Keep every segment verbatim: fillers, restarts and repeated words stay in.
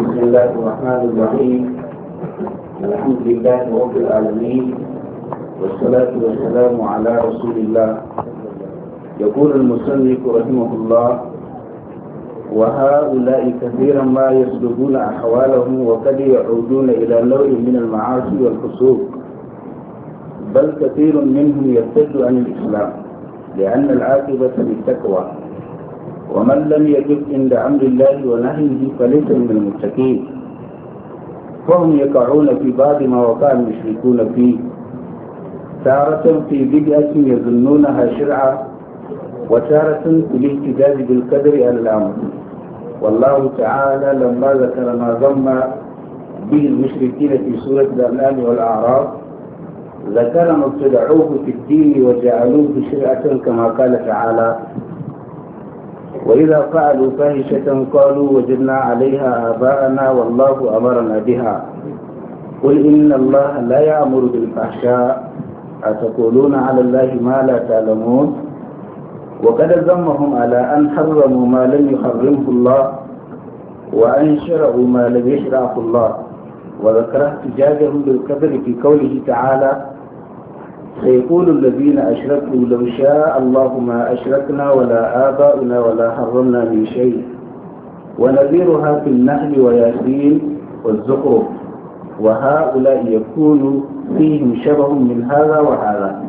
بسم الله الرحمن الرحيم. الحمد لله رب العالمين، والصلاة والسلام على رسول الله. يقول المصنف رحمه الله: وهؤلاء كثيرا ما يسلبون أحوالهم وقد يعودون إلى نوع من المعاصي والفسوق، بل كثير منهم يرتد عن الإسلام لأن العاقبة للتقوى، ومن لم يجب عند أمر الله ونهيه فليس من المتقين، فهم يقعون في بعض ما وقع المشركون فيه، تارة في بدعة يظنونها شرعا، وتارة في الاحتجاج بالقدر على الأمر. والله تعالى لما ذكر ما ذم به المشركين في سورة الأنعام والأعراف ذكر ما ابتدعوه في الدين وجعلوه شرعة كما قال تعالى: وإذا فعلوا فاحشة قالوا وجدنا عليها آباءنا والله أمرنا بها، قل إن الله لا يأمر بالفحشاء أتقولون على الله ما لا تعلمون. وقد ذمهم على أن حرموا ما لم يحرمه الله وأن شرعوا ما لم يشرعه الله، وذكر احتجاجهم بالقدر في قوله تعالى: سيقول الذين أشركوا لو شاء الله ما أشركنا ولا آباؤنا ولا حرمنا من شيء، ونذيرها في النحل وياسين والزخرف، وهؤلاء يكون فيهم شبه من هذا وهذا.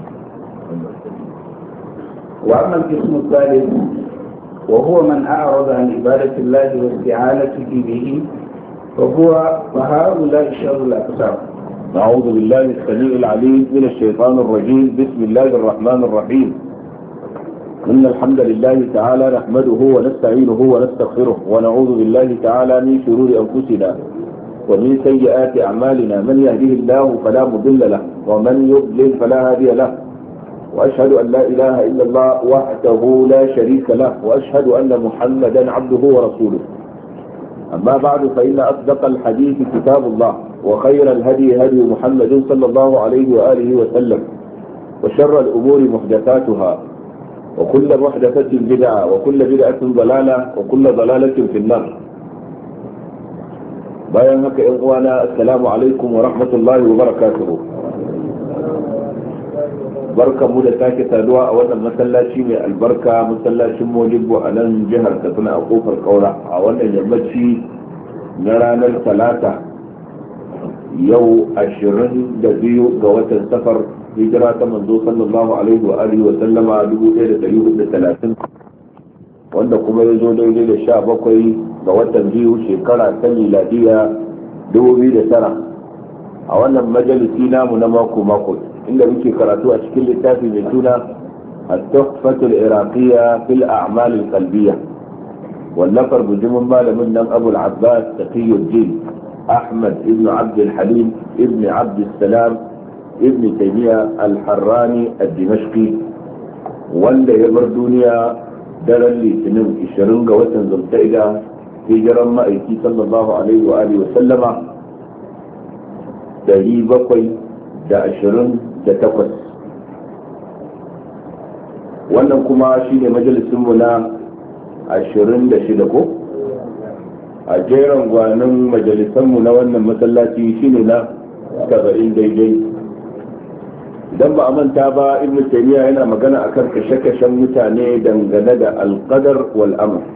وأما القسم الثالث وهو من أعرض عن عبادة الله واستعانته به فهو فهؤلاء شر الأقسام. أعوذ بالله السميع العليم من الشيطان الرجيم. بسم الله الرحمن الرحيم. إن الحمد لله تعالى نحمده ونستعينه ونستغفره ونعوذ بالله تعالى من شرور أنفسنا ومن سيئات أعمالنا، من يهده الله فلا مضل له ومن يضلل فلا هادي له، وأشهد أن لا إله إلا الله وحده لا شريك له، وأشهد أن محمدا عبده ورسوله. أما بعد، فإن أصدق الحديث كتاب الله، وخير الهدي هدي محمد صلى الله عليه وآله وسلم، وشر الأمور محدثاتها، وكل محدثة بدعة، وكل بدعة ضلالة، وكل ضلالة في النار. bayan haka ‘yan uwana, assalamu alaikum wa rahmatullahi wa barakatuhu. Barkan mu da sake saduwa a wannan masallaci mai albarka, masallacin Modibbo a nan jihar Katsina a kofar Kaura, a wannan yammaci na ranar Talata, yau ashirin da biyu ga watan Safar, hijira ta manzo sallallahu alaihi wa alihi wa sallama dubu ɗaya da ɗari hudu da talatin, wanda kuma ya zo daidai da sha bakwai ga watan biyu shekara ta miladiya dubu biyu da tara, a wannan majalisi namu na mako mako inda muke karatu a cikin littafi mai suna at-tuhfatul iraqiyya fil a'mal al-qalbiyya, wallafar bujumin malamin nan Abu al-Abbas Taqiyuddin Ahmad ibn Abd al-Halim ibn Abd al-Salam ibn Taymiyyah al-Harrani al-Dimashqi, wanda ya bar duniya daren litinin ishirin ga watan Zulqa'ida hijiran ma'aiki sallallahu alaihi wa alihi wa sallama dari bakwai da ashirin da takwas. Wannan kuma shi ne majalisunmu na ashirin da shida ko? A jeran gwanin majalisanmu na wannan masallaci shi ne na saba'in daidai. Idan ba a manta ba, Ibn Taymiyyah yana magana akan kashe-kashen mutane dangane da alqadar wal amr,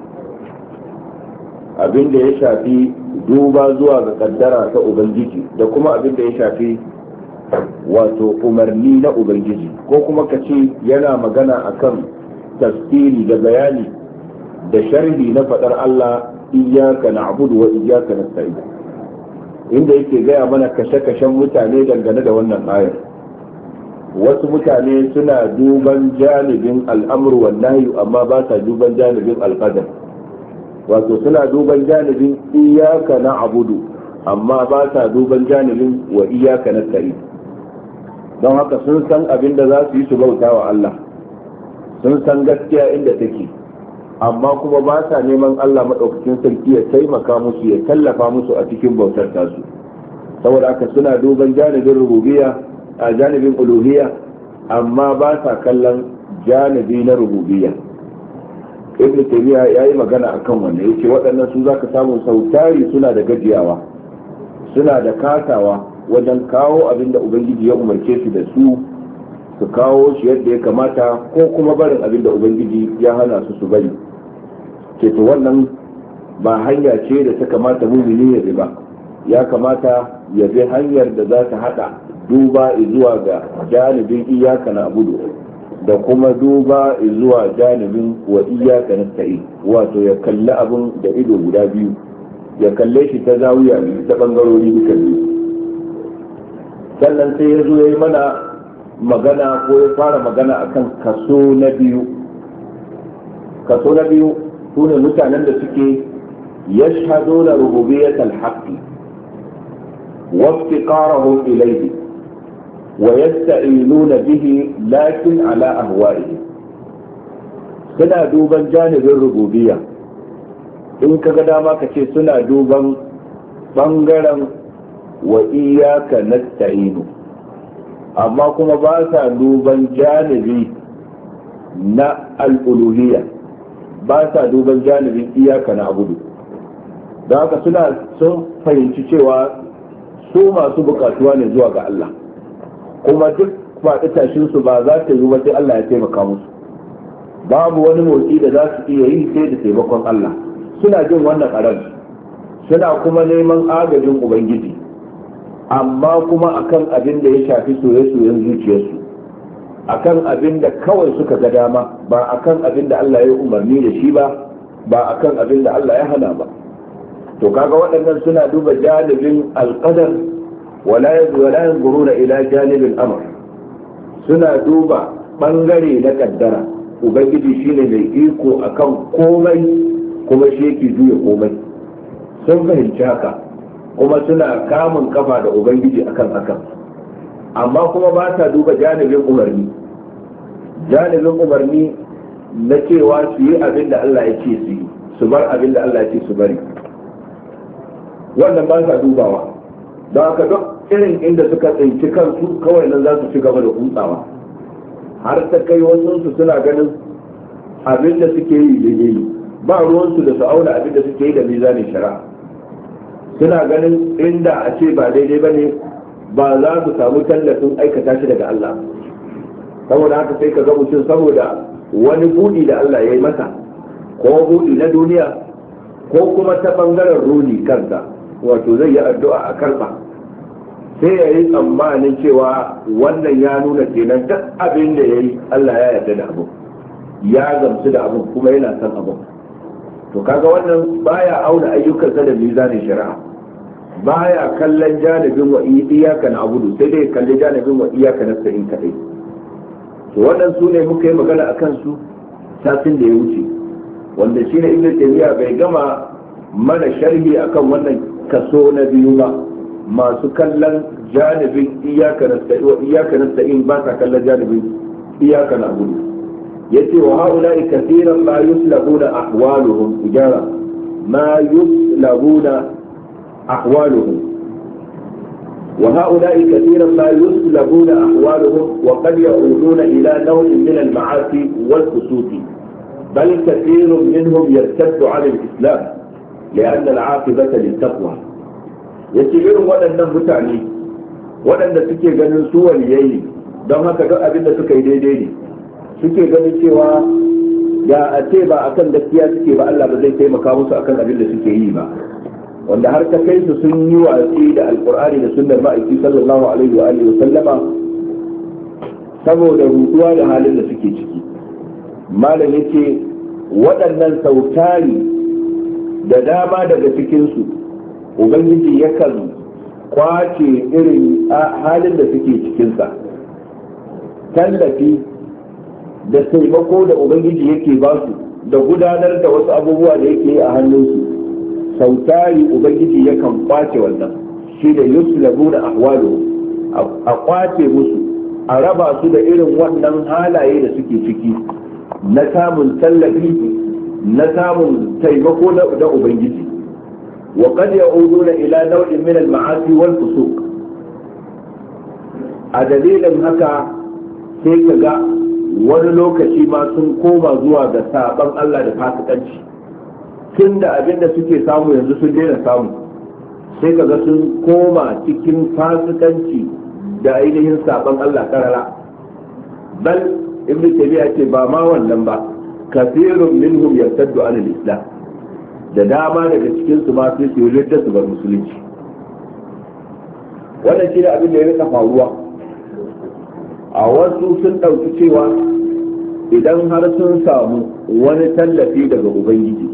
abin da ya shafi duba zuwa ga kaddara ta ubangiji da kuma abin da ya shafi wato umarni na ubangiji, ko kuma ka ce yana magana akan tafsiri da bayani da sharhi na fadar Allah iyyaka na'budu wa iyyaka nasta'in, inda yake gaya mana kashe-kashen mutane dangane da wannan ayar. Wasu mutane suna duban janibin al'amru wan nahyu amma ba sa duban janibin alqadar, wato suna duban janibin iyyaka na'budu amma ba sa duban janibin wa iyyaka nasta'in. Don haka sun san abin da za su yi su bauta wa Allah, sun san gaskiya inda take, amma kuma ba sa neman Allah maɗaukakin sarki ya taimaka musu, ya tallafa musu a cikin bautar tasu. Saboda haka suna duban janibin rububiyya a janibin uluhiyya amma ba sa kallon janibi na rububiyya. ibn taymiya yayi magana akan wannan, yace waɗannan su zaka samu sautari suna da gajiyawa, suna da kasawa wajen kawo abin da ubangiji ya umarce su da su su kawo shi yadda ya kamata, ko kuma barin abin da ubangiji ya hana su su bari. ce to wannan ba hanya ce da ta kamata mumini ya bi ba. Ya kamata ya bi hanyar da za ta hada duba zuwa ga janibin iyaka na abudu da kuma duba zuwa janibin wa iyaka nasta'in, wato ya kalli abin da ido guda biyu, ya kalle shi ta zawiya biyu, ta bangarori duka biyu. Sannan sai ya zo ya yi mana magana ko ya fara magana akan kaso na biyu. Kaso na biyu su ne mutanen da suke yashhaduna rububiyyatal haqqi wa iftiqarahum ilayhi wa yasta'inuna bihi lakin ala ahwa'ihi. suna duban janibin rububiyya, in kaga dama kace suna duban bangaren wa iyyaka nasta'inu, amma kuma ba sa duban janibi na al'uluhiyya, ba sa duban janibin iyaka na abudu. da haka suna sun fahimci cewa su masu bukatuwa ne zuwa ga Allah, kuma duk faɗi tashinsu ba za ta yi ba sai Allah ya taimaka musu. Babu wani motsi da za su iya yi sai da taimakon Allah. Suna jin wannan ƙarar, suna kuma neman agajin Ubangiji, amma kuma akan abin da ya shafi soye-soyen zuciyarsu, akan abin da kawai suka ga dama, ba akan abin da Allah ya umarni da shi ba, ba akan abin da Allah ya hana ba. To kaga waɗannan suna duba janibin alƙadar wala yanzuruna ila janibin amr, suna duba bangare na kaddara. Ubangiji shine mai iko akan komai, kuma shi yake juya komai. Sun fahimci haka, kuma suna kamun kafa da Ubangiji akan hakan, amma kuma ba sa duba janibin umarni janibin umarni na cewa su yi abin da Allah ya ce su yi, su bar abin da Allah ya ce su bari. Wannan ba sa dubawa. don haka duk irin inda suka tsinci kansu kawai nan za su ci gaba da kutsawa, har ta kai wasu suna ganin abin da suke yi daidai ne, ba ruwansu da su auna abin da suke yi da mizanin shari'a. Suna ganin inda a ce ba daidai ba ne, ba za su samu tallafin aikata shi daga Allah. Saboda haka sai ka ga mutum saboda wani buɗi da Allah ya yi masa, ko buɗi na duniya, ko kuma ta ɓangaren runi kansa, wato zai yi addu'a a karɓa, sai ya yi tsammanin cewa wannan ya nuna kenan duk abin da ya yi Allah ya yarda da abu, ya gamsu da abu, kuma yana son abu. To kaga wannan baya auna ayyukansa da mizanin shari'a, baya kallon janibin wa iyaka na abudu, sai dai kalli janibin wa iyaka na sa'in kadai. To wannan su ne muka yi magana a kansu satin da ya wuce, wanda shi ne ibn Taymiyyah bai gama mana sharhi akan wannan kaso na biyu ba, masu kallon janibin iyaka na sa'in wa iyaka na sa'in ba sa kallon janibin iyaka na abudu. yace wa haula'i kathiran ma yuslabuna ahwaluhum ijara ma yuslabuna ahwaluhum wa haula'i kathiran ma yuslabuna ahwaluhum wa qad ya'uduna ila naw'in min al-ma'asi wal fusuq bal kathirun minhum yartaddu 'ala al-islam li'an al-'aqibata lit-taqwa. yace irin waɗannan mutane waɗanda suke ganin su waliyai don haka duk abin da suka yi daidai ne, suke ganin cewa da a ce ba akan gaskiya suke ba Allah ba zai taimaka musu akan abin da suke yi ba, wanda har ta kai su sun yi watsi da alkur'ani da sunnar ma'aiki sallallahu alaihi wa alihi wa sallama saboda rutuwa da halin da suke ciki. Malam yace waɗannan sautari da dama daga cikin su ubangiji yakan kwace irin halin da suke cikin sa, tallafi da taimako da ubangiji yake ba su da gudanar da wasu abubuwa da yake a hannunsu, sautari ubangiji yakan kwace wannan, shi da yuslabu da ahwalu, a kwace musu, a raba su da irin wannan halaye da suke ciki na samun tallafi, na samun taimako da ubangiji. wa qad ya'uduna ila naw'in min al-ma'asi wal fusuq. a dalilin haka sai ka ga wani lokaci ma sun koma zuwa ga saban Allah da fasikanci, tun da abin da suke samu yanzu sun daina samu, sai kaga sun koma cikin fasikanci da ainihin saban Allah karara. bal ibn tabi'a ce ba ma wannan ba, kafirun minhum yartaddu an al-islam, da dama daga cikin su ma sai su yi ridda su bar musulunci. wannan shi da abin da ya rika faruwa. a wasu sun ɗauki cewa idan har sun samu wani tallafi daga ubangiji,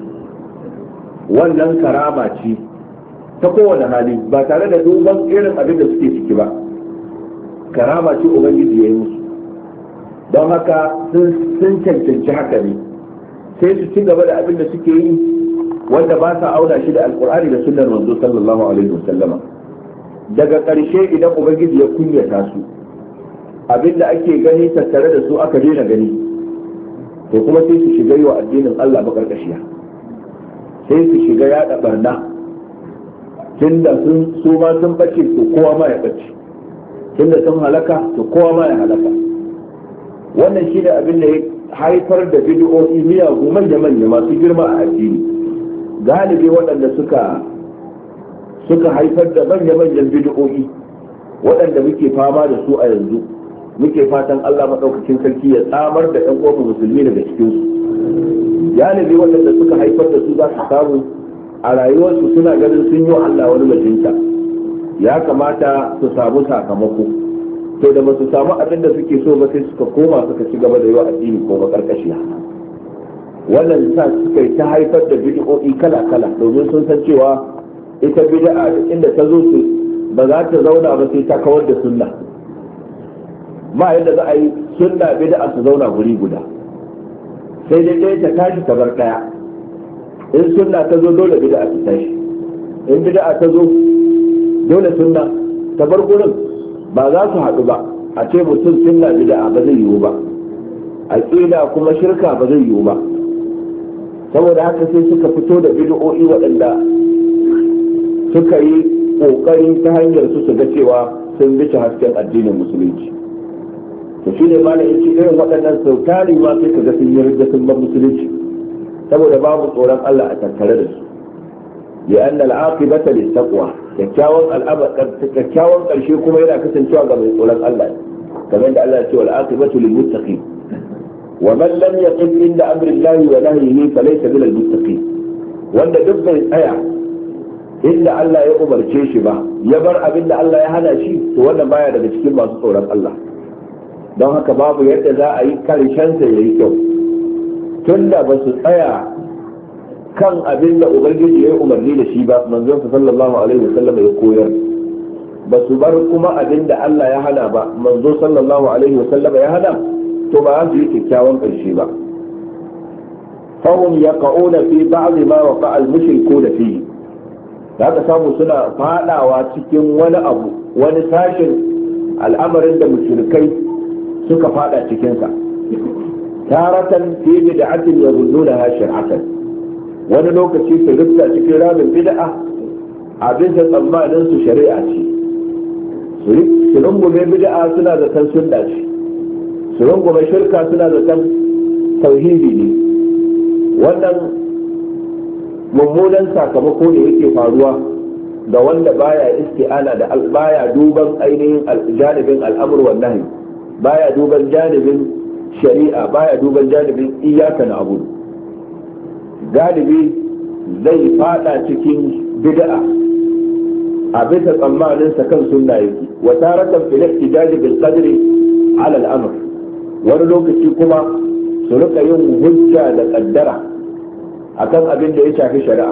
wannan karama ce ta kowane hali, ba tare da duban irin abin da suke ciki ba, karama ce ubangiji ya yi musu, don haka sun cancanci haka ne, sai su ci gaba da abin da suke yi wanda ba sa auna shi da alkur'ani da sunnar manzo sallallahu alaihi wasallama. daga ƙarshe idan ubangiji ya kunyata su, abinda ake gani tattare da su aka daina gani, to kuma sai su shiga yi wa addinin Allah makarkashiya, sai su shiga yaɗa barna, tunda sun su ma sun bace to kowa ma ya bace, tunda sun halaka to kowa ma ya halaka. wannan shi da abin da ya haifar da bid'o'i miyagu manya-manya masu girma a addini. galibi waɗanda suka suka haifar da manya-manyan bid'o'i waɗanda muke fama da su a yanzu, muke fatan Allah maɗaukakin sarki ya tsamar da ɗan uwan musulmi daga cikin su. galibi waɗanda suka haifar da su za su samu a rayuwarsu suna ganin sun yi wa Allah wani bajinta, ya kamata su samu sakamako, to da ba su samu abin da suke so ba sai suka koma suka ci gaba da yi wa addini ko makarkashiya. wannan sa suka yi ta haifar da bid'o'i kala-kala, domin sun san cewa ita bid'a duk inda ta zo su ba za ta zauna ba sai ta kawar da sunna. ba yadda za a yi sunna bid'a su zauna guri guda, sai dai ɗaya ta tashi ta bar ɗaya. in sunna ta zo dole bid'a ta tashi, in bid'a ta zo dole sunna ta bar gurin. ba za su haɗu ba, a ce mutum sunna bid'a ba zai yiwu ba, aqida kuma shirka ba zai yiwu ba. saboda haka sai suka fito da bid'o'i waɗanda suka yi ƙoƙari ta hanyar su su ga cewa sun bice hasken addinin musulunci. to shi ne mana yace irin waɗannan sautari ma sai ka ga sun yi ridda sun bar musulunci, saboda babu tsoron Allah a tattare da su. ya anna al-aqibata lit-taqwa, kyakkyawan al'amar kyakkyawan ƙarshe kuma yana kasancewa ga mai tsoron Allah, kamar da Allah ya ce wal aqibatu lil-muttaqin. ومن لم يقف عند امر الله ونهيه فليس من المتقين. wanda duk bai tsaya inda Allah ya umarce shi ba, ya bar abin da Allah ya hana shi, to wannan baya daga cikin masu tsoron Allah. don haka babu yadda za a yi karshen sa yayi kyau, tunda ba su tsaya kan abin da ubangiji ya yi umarni da shi ba, manzon sa sallallahu alaihi wasallam ya koyar, ba su bar kuma abin da Allah ya hana ba, manzo sallallahu alaihi wasallam ya hana, to ba su yi kyakkyawan ƙarshe ba. fahim ya ƙa'una fi ba'zi ma wa fa'al mushriku da fi, za ka samu suna fadawa cikin wani abu, wani sashin al'amarin da mushrikai suka fada cikinsa. taratan fi bid'atin yazunnuna ha shar'atan, wani lokaci su rufta cikin ramin bid'a abin da tsammanin su shari'a ce, su rungume bid'a suna da kan sunna ce, su rungume shirka suna da kan tauhidi ne. wannan mummunan sakamako ne yake faruwa ga wanda baya isti'ana da baya duban ainihin janibin al'amur wan nahi, baya duban janibin shari'a, baya duban janibin iyyaka na'budu. galibi zai fada cikin bid'a a bisa tsammanin sa kan sunna yake, wa taratan fil ihtijaj bil qadri ala al-amr, wani lokaci kuma su rika yin hujja da kaddara akan abin da ya shafi shari'a,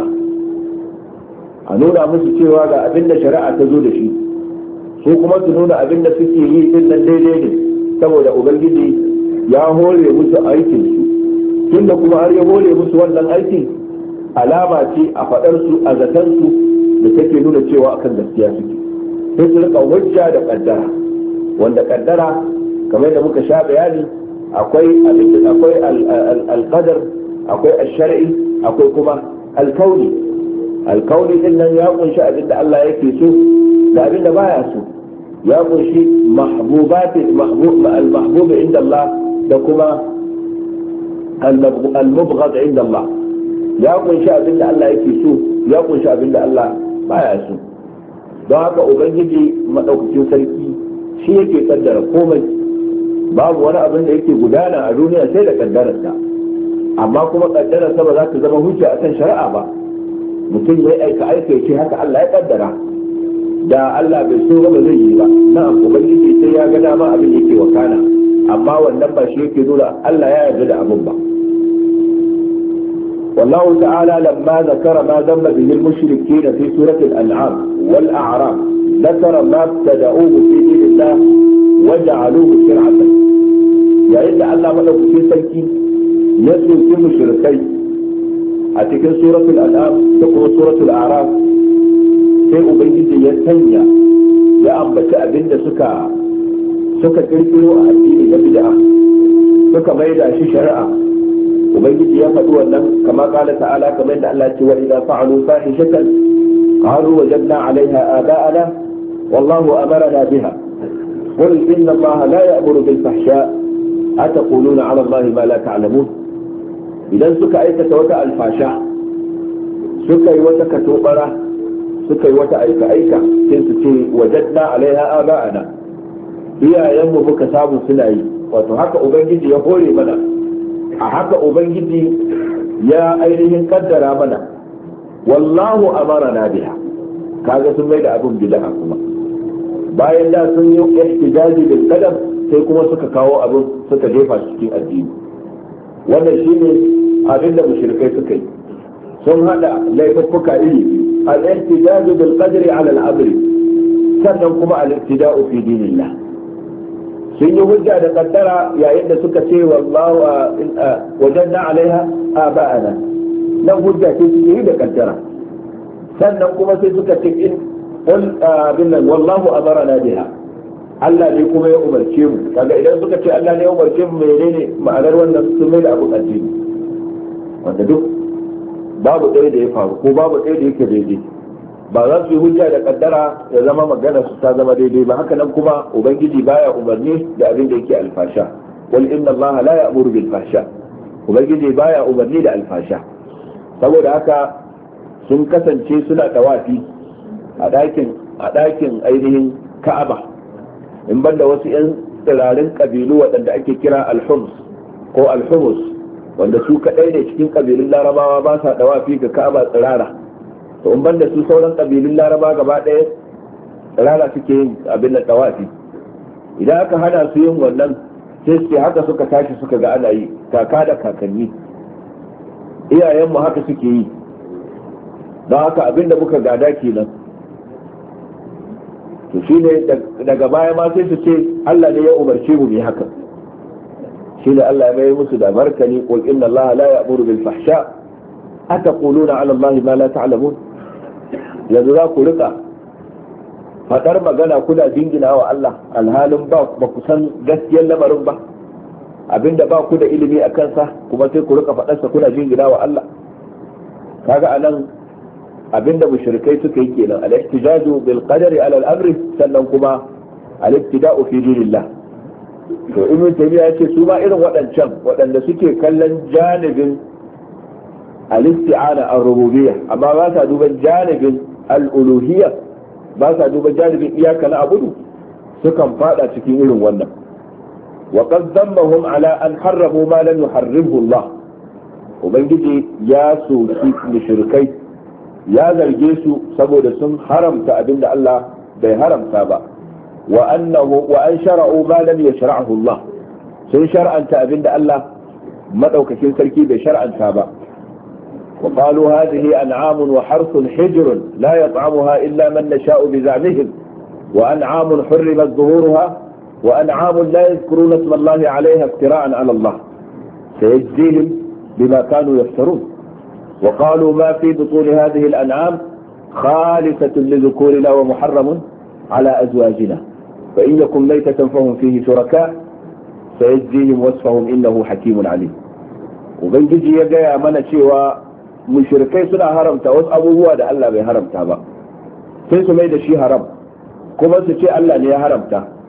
a nuna musu cewa ga abin da shari'a ta zo da shi, su kuma su nuna abin da suke yi din nan daidai ne, saboda ubangiji ya hore musu aikin su. tunda kuma har ya hore musu wannan aikin, alama ce a fadar su, a zaton su da take nuna cewa akan gaskiya suke, sai su rika hujja da kaddara, wanda kaddara kamar da muka sha bayani akwai akwai al-qadar, akwai al-shar'i, akwai kuma al-kauni. al-kauni din nan ya kunshi abin da Allah yake so da abin da baya so, ya kunshi mahbubat mahbub al-mahbub inda Allah da kuma al-mubghad inda Allah, ya kunshi abin da Allah yake so, ya kunshi abin da Allah baya so. don haka ubangiji madaukakin sarki shi yake kaddara komai, babu wani abin da yake gudana a duniya sai da kaddararsa, amma kuma kaddararsa ba za ta zama hujja akan shari'a ba. mutum ya aika aika ya ce haka Allah ya kaddara, da Allah bai so ba zai yi ba. na'am ubangiji sai ya ga dama abin yake wakana, amma wannan ba shi yake nuna Allah ya yarda da abin ba. والله تعالى لما ذكر ما ذم به المشركين في سورة الأنعام والأعراف ذكر ما ابتدعوه في دين الله وجعلوه شرعة. يعني الله ملك في سلكي يسوع في مشركين أتكن سورة الأنعام تقول سورة الأعراف في أبيد يسنيا يا أم بتأبين سكا سكا كريتو الدين لبدعة سكا ميدا شي شرعة. ubangiji ya faɗi wannan kama kala ta'ala kamar da Allah ce wa idza fa'alu fahishatan qalu wajadna 'alayha aba'ana wallahu amarna biha qul inna Allah la ya'muru bil fahsha' ataquluna 'ala Allah ma la ta'lamun. idan suka aikata wata alfasha, suka yi wata katobara, suka yi wata aika aika, sai su ce wajadna 'alayha aba'ana, iyayenmu muka samu suna yi. wato haka ubangiji ya hore mana, a haka ubangiji ya ainihin kaddara mana. wallahu amarna biha, kaga sun mai da abin bid'a kuma bayan da sun yi ihtijaji bil qadar, sai kuma suka kawo abin suka jefa shi cikin addini. wannan shine abin da mushrikai suka yi, sun hada laifuffuka iri al-ihtijaj bil qadri ala al-amri, sannan kuma al-ibtida'u fi dinillah. sun yi hujja da kaddara yayin da suka ce wallahu wajanna alaiha aba'ana, nan hujja ce suke yi da kaddara. sannan kuma sai suka ce in bin nan wallahu amarna biha, Allah ne kuma ya umarce mu. kaga idan suka ce Allah ne ya umarce mu, menene ma'anar wannan? sun mai da abu addini, wanda duk babu ɗaya da ya faru ko babu ɗaya da yake daidai. ba za su yi hujja da kaddara ya zama magana su ta zama daidai ba. haka nan kuma ubangiji baya umarni da abin da yake alfasha. wal inna allaha la ya'muru bil fahsha, ubangiji baya umarni da alfasha. saboda haka sun kasance suna tawafi a dakin a dakin ainihin Ka'aba, in banda wasu yan tsirarin kabilu waɗanda ake kira al-Hums ko al-Humus, wanda su kadai ne cikin kabilun Larabawa ba sa tawafi ga Ka'aba tsirara. to in banda su sauran kabilun Laraba gaba ɗaya rana suke yin abin da tawafi. idan aka hana su yin wannan, sai su haka suka tashi suka ga ana yi, kaka da kakanni, iyayenmu haka suke yi, don haka abin da muka gada kenan. to shine daga baya ma sai su ce Allah ne ya umarce mu bi haka. shine Allah ya mai musu da markani, qul inna Allah la ya'muru bil fahsha ataquluna 'ala Allah ma la ta'lamun. yanzu za ku rika fadar magana kuna jingina wa Allah alhalin ba ku san gaskiyar lamarin ba, abinda ba ku da ilimi a kansa kuma sai ku rika fadarsa kuna jingina wa Allah. kaga anan abinda mushrikai suka yi kenan, al-ihtijaju bil qadari ala al-amri, sannan kuma al-ibtida'u fi dinillah. to ibn Taymiyyah yace su ba irin waɗancan waɗanda suke kallon janibin al-isti'ana ar-rububiyyah, amma ba sa duban janibin al-uluhiyyah, ba sa duban janibin iyaka na abudu, sukan fada cikin irin wannan. wa qad dhammahum ala an harramu ma lam yuharrimhu Allah, ubangiji ya soki mushrikai, ya zarge su saboda sun haramta abinda Allah bai haramta ba. wa annahu wa an shara'u ma lam yashra'hu Allah, sun shar'anta abinda Allah madaukakin sarki bai shar'anta ba. وقالوا هذه أنعام وحرث حجر لا يطعمها إلا من نشاء بزعمهم وأنعام حرمت ظهورها وأنعام لا يذكرون اسم الله عليها افتراء على الله سيجزيهم بما كانوا يفترون. وقالوا ما في بطون هذه الأنعام خالصة لذكورنا ومحرم على أزواجنا فإن يكن ميتة فهم فيه شركاء سيجزيهم وصفهم إنه حكيم عليم. وبنجي يجي من شيء mushrikai suna haramta wasu abubuwa da Allah bai haramta ba, sai su mai da shi haram kuma su ce Allah ne ya haramta.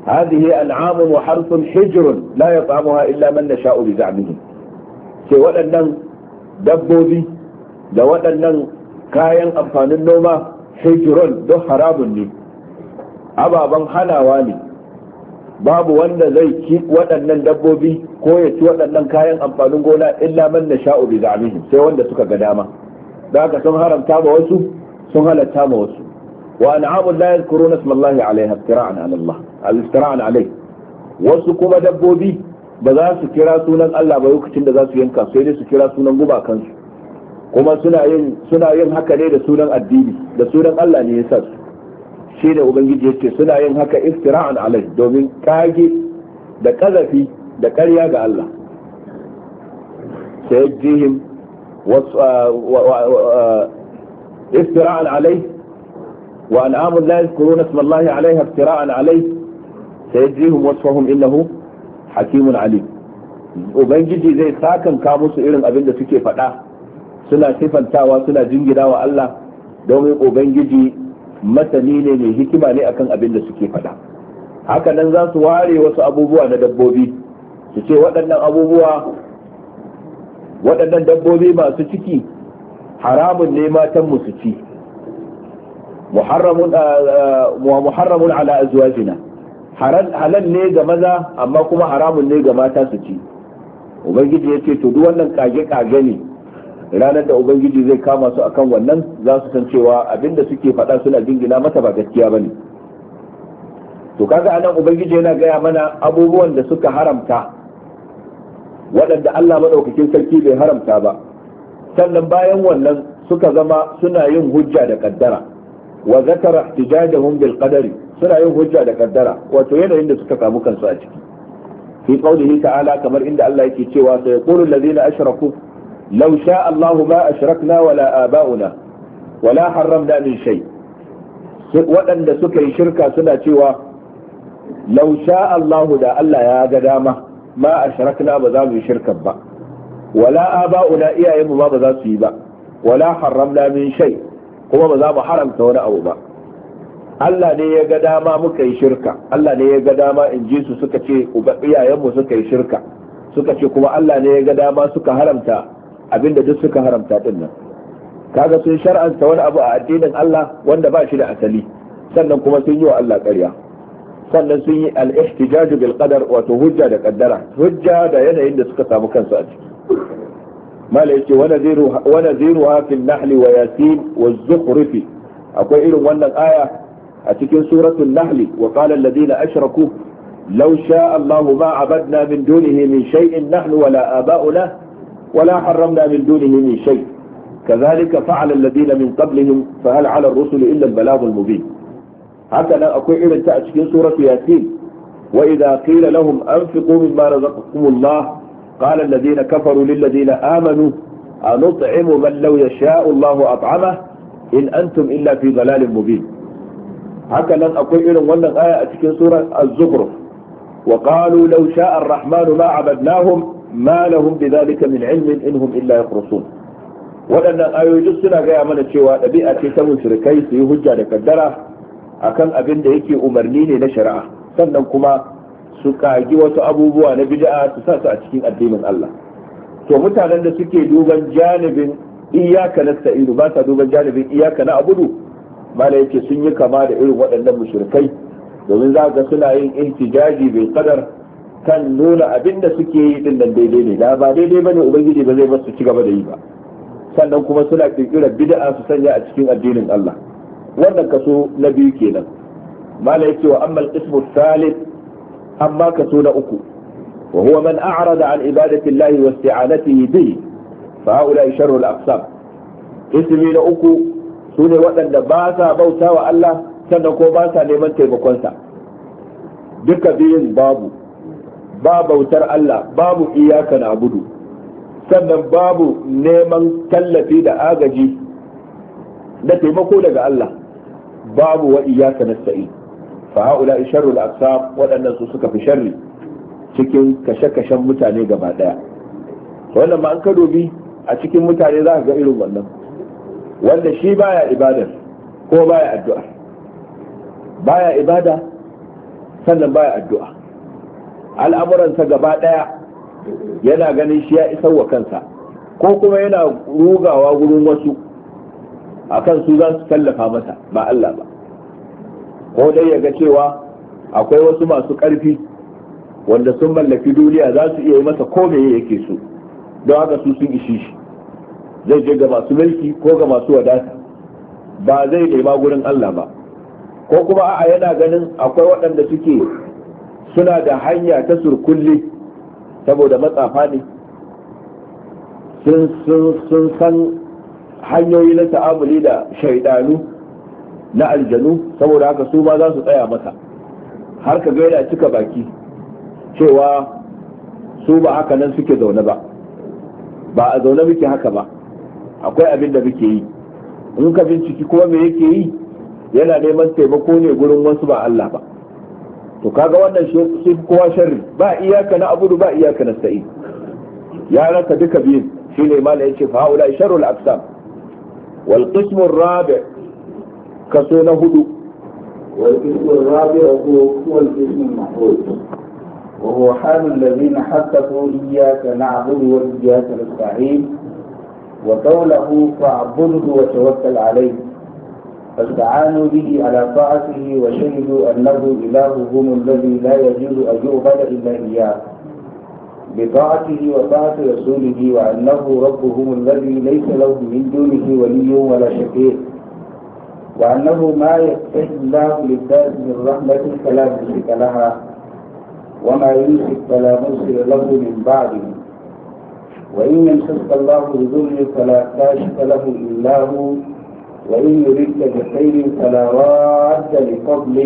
هذه أنعام وحرث حجر لا يطعمها إلا من نشاء بزعمهم sai waɗannan dabbobi da waɗannan kayan amfanin noma hijrun don haramun ne, ababen hanawa ne, babu wanda zai ci waɗannan dabbobi ko ya ci waɗannan kayan amfanin gona illa man nasha'u bi za'mihim, sai wanda suka ga dama. da haka sun haramta ma wasu sun halatta ma wasu. wa an'amun la yadhkuruna ismallahi 'alayha iftira'an 'ala Allah al-iftira'an 'alayhi, wasu kuma dabbobi ba za su kira sunan Allah ba lokacin da za su yanka, sai dai su kira sunan gumakansu, kuma suna yin suna yin haka ne da sunan addini, da sunan Allah ne ya sa su. shi da ubangiji yace suna yin haka iftira'an 'alayhi, domin kage da kazafi da ƙarya ga Allah. sayajihim iftira'an 'alayhi wa an'amun la yadhkuruna ismallahi 'alayha iftira'an 'alayhi sayajihim wasfahum innahu hakimun alim. ubangiji zai sakanka musu irin abin da suke faɗa suna sifantawa suna jingina wa Allah, domin ubangiji masani ne mai hikima ne akan abin da suke faɗa. haka nan za su ware wasu abubuwa na dabbobi su ce waɗannan abubuwa waɗannan dabbobi masu ciki haramun ne matan mu su ci, muharramun muharramun ala azwajina, halal ne ga maza amma kuma haramun ne ga mata su ci. ubangiji ya ce to duk wannan kage-kage ne, ranar da ubangiji zai kama su akan wannan za su san cewa abinda suke faɗa suna jingina mata ba gaskiya bane. to kaga anan ubangiji yana gaya mana abubuwan da suka haramta waɗanda Allah madaukakin sarki bai haramta ba, sannan bayan wannan suka zama suna yin hujja da kaddara, wa zakara ihtijajahum bil qadari, suna yin hujja da kaddara, wato yanayin da suka samu kansu a ciki. fi qawlihi ta'ala, kamar inda Allah yake cewa sai yaqulu alladhina ashraku law sha'a Allahu ma ashrakna wala aba'una wala harramna min shay. waɗanda suka yi shirka suna cewa law sha'a Allahu, da Allah ya ga dama, ma ashrakna ba za mu yi shirka ba, wala aba'una iyayenmu ma ba za su yi ba, wala harramna min shay, kuma ba za mu haramta wani abu ba. Allah ne ya ga dama muka yi shirka, Allah ne ya ga dama, in ji su suka ce iyayenmu suka yi shirka, suka ce kuma Allah ne ya ga dama suka haramta abinda duk suka haramta din nan. kaga sun shar'anta wani abu a addinin Allah wanda ba shi da asali, sannan kuma sun yi wa Allah ƙarya, sannan sun yi al-ihtijaj bil qadar, wato hujja da kaddara, hujja da yanayin da suka samu kansu a ciki. mala yace wa nadhiru wa nadhiruha fil nahl wa yasin wa zukhruf, akwai irin wannan aya a cikin suratul nahl, wa qala alladhina ashraku law sha'a Allahu ma abadna min dunihi min shay'in nahnu wala aba'una wala harramna min dunihi min shay' كذلك فعل الذين من قبلهم فهل على الرسل إلا البلاغ المبين. هكذا أقول إذا تأتي سورة ياسين وإذا قيل لهم أنفقوا مما رزقكم الله قال الذين كفروا للذين آمنوا أنطعم من لو يشاء الله أطعمه إن أنتم إلا في ضلال مبين. هكذا أقول إذا ولن آية أتي سورة الزخرف وقالوا لو شاء الرحمن ما عبدناهم ما لهم بذلك من علم إنهم إلا يخرصون. waɗannan ayoyi suna gaya mana cewa ɗabi'a ce ta mushrikai su yi hujja da kaddara akan abin da yake umarni ne na shari'a, sannan kuma su kagi wasu abubuwa na bid'a su sa su a cikin addinin Allah. to mutanen da suke duban janibin iyyaka nasta'inu ba sa duban janibin iyyaka na'budu, mala yake sun yi kama da irin waɗannan mushrikai, domin za ga suna yin ihtijaji bil qadar kan nuna abin da suke yi din nan daidai ne, da ba daidai bane ubangiji ba zai bar su ci gaba da yi ba. sannan kuma suna kirkirar bid'a su sanya a cikin addinin Allah. wannan kaso na biyu kenan. mala yake wa amma al-qismu thalith, amma kaso na uku, wa huwa man a'rada an ibadati Allah wa isti'anatihi bihi fa haula sharru al-aqsam. ismi na uku sune waɗanda ba sa bautawa Allah sannan ko ba sa neman taimakon sa. duka biyun babu, ba bautar Allah, babu iyyaka na'budu, sannan babu neman tallafi da agaji da taimako daga Allah, babu wa iyyaka nasta'in. fa haula sharrul aqsam, waɗannan su suka fi sharri cikin kashe-kashen mutane gaba daya. wannan ma an ka dobi a cikin mutane za ka ga irin wannan, wanda shi baya ibadar ko baya addu'a, baya ibada sannan baya addu'a. Al'amuransa gaba ɗaya yana ganin shi ya isar wa kansa, ko kuma yana rugawa gurin wasu akan su za su tallafa masa ba Allah ba, ko dai ya ga cewa akwai wasu masu ƙarfi wanda sun mallaki duniya za su iya yi masa ko meye yake so, don haka su sun ishi shi. Zai je ga masu mulki ko ga masu wadata, ba zai nema gurin Allah ba. Ko kuma a'a yana ganin akwai waɗanda suke suna da hanya ta surkulli saboda matsafa ne, sun san hanyoyi na ta'amuli da shaidanu na aljanu, saboda haka su ma za su tsaya masa. Har ka ga yana cika baki cewa su ba haka nan suke zaune ba, ba a zaune muke haka ba, akwai abin da muke yi. In ka binciki kuma me yake yi, yana neman taimako ne gurin wasu ba Allah ba. To kaga wannan shi kowa sharri, ba iyaka na abudu ba iyaka na sa'i, ya raka duka biyun. shine mala yace fa haula sharrul aqsam. wal qism ar-rabi' kaso na hudu, wal qism ar-rabi' huwa al-qism al-mahfuz wa huwa hal alladhina haqqu iyyaka na'budu wa iyyaka nasta'in wa qawluhu fa'budhu wa tawakkal alayhi فاستعانوا به على طاعته وشهدوا أنه إلههم الذي لا يجوز أن يعبد إلا إياه بطاعته وطاعة رسوله وأنه ربهم الذي ليس له من دونه ولي ولا شفيع وأنه ما يفتح الله للناس من رحمة فلا ممسك لها وما يمسك فلا مرسل له من بعده وإن يمسك الله بضر فلا كاشف له إلا هو وإن يردك بخير فلا راد لفضله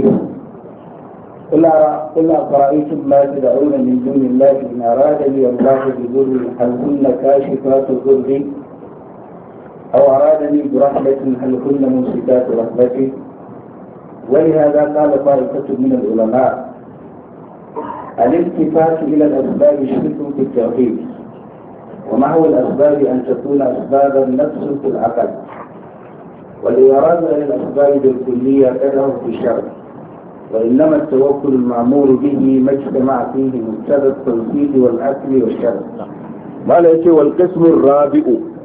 قل أفرأيتم ما تدعون من دون الله إن أرادني الله بضر هل هن كاشفات ضره أو أرادني برحمة هل هن ممسكات رحمته. ولهذا قال طائفة من العلماء الالتفات إلى الأسباب شرك في التوحيد ومحو الأسباب أن تكون أسبابا نفس في العقل والإيراد إلى الأسباب بالكلية كله في الشرع وإنما التوكل المأمور به ما اجتمع فيه مقتضى التوحيد والعقل والشرع. ما لا يأتي والقسم الرابع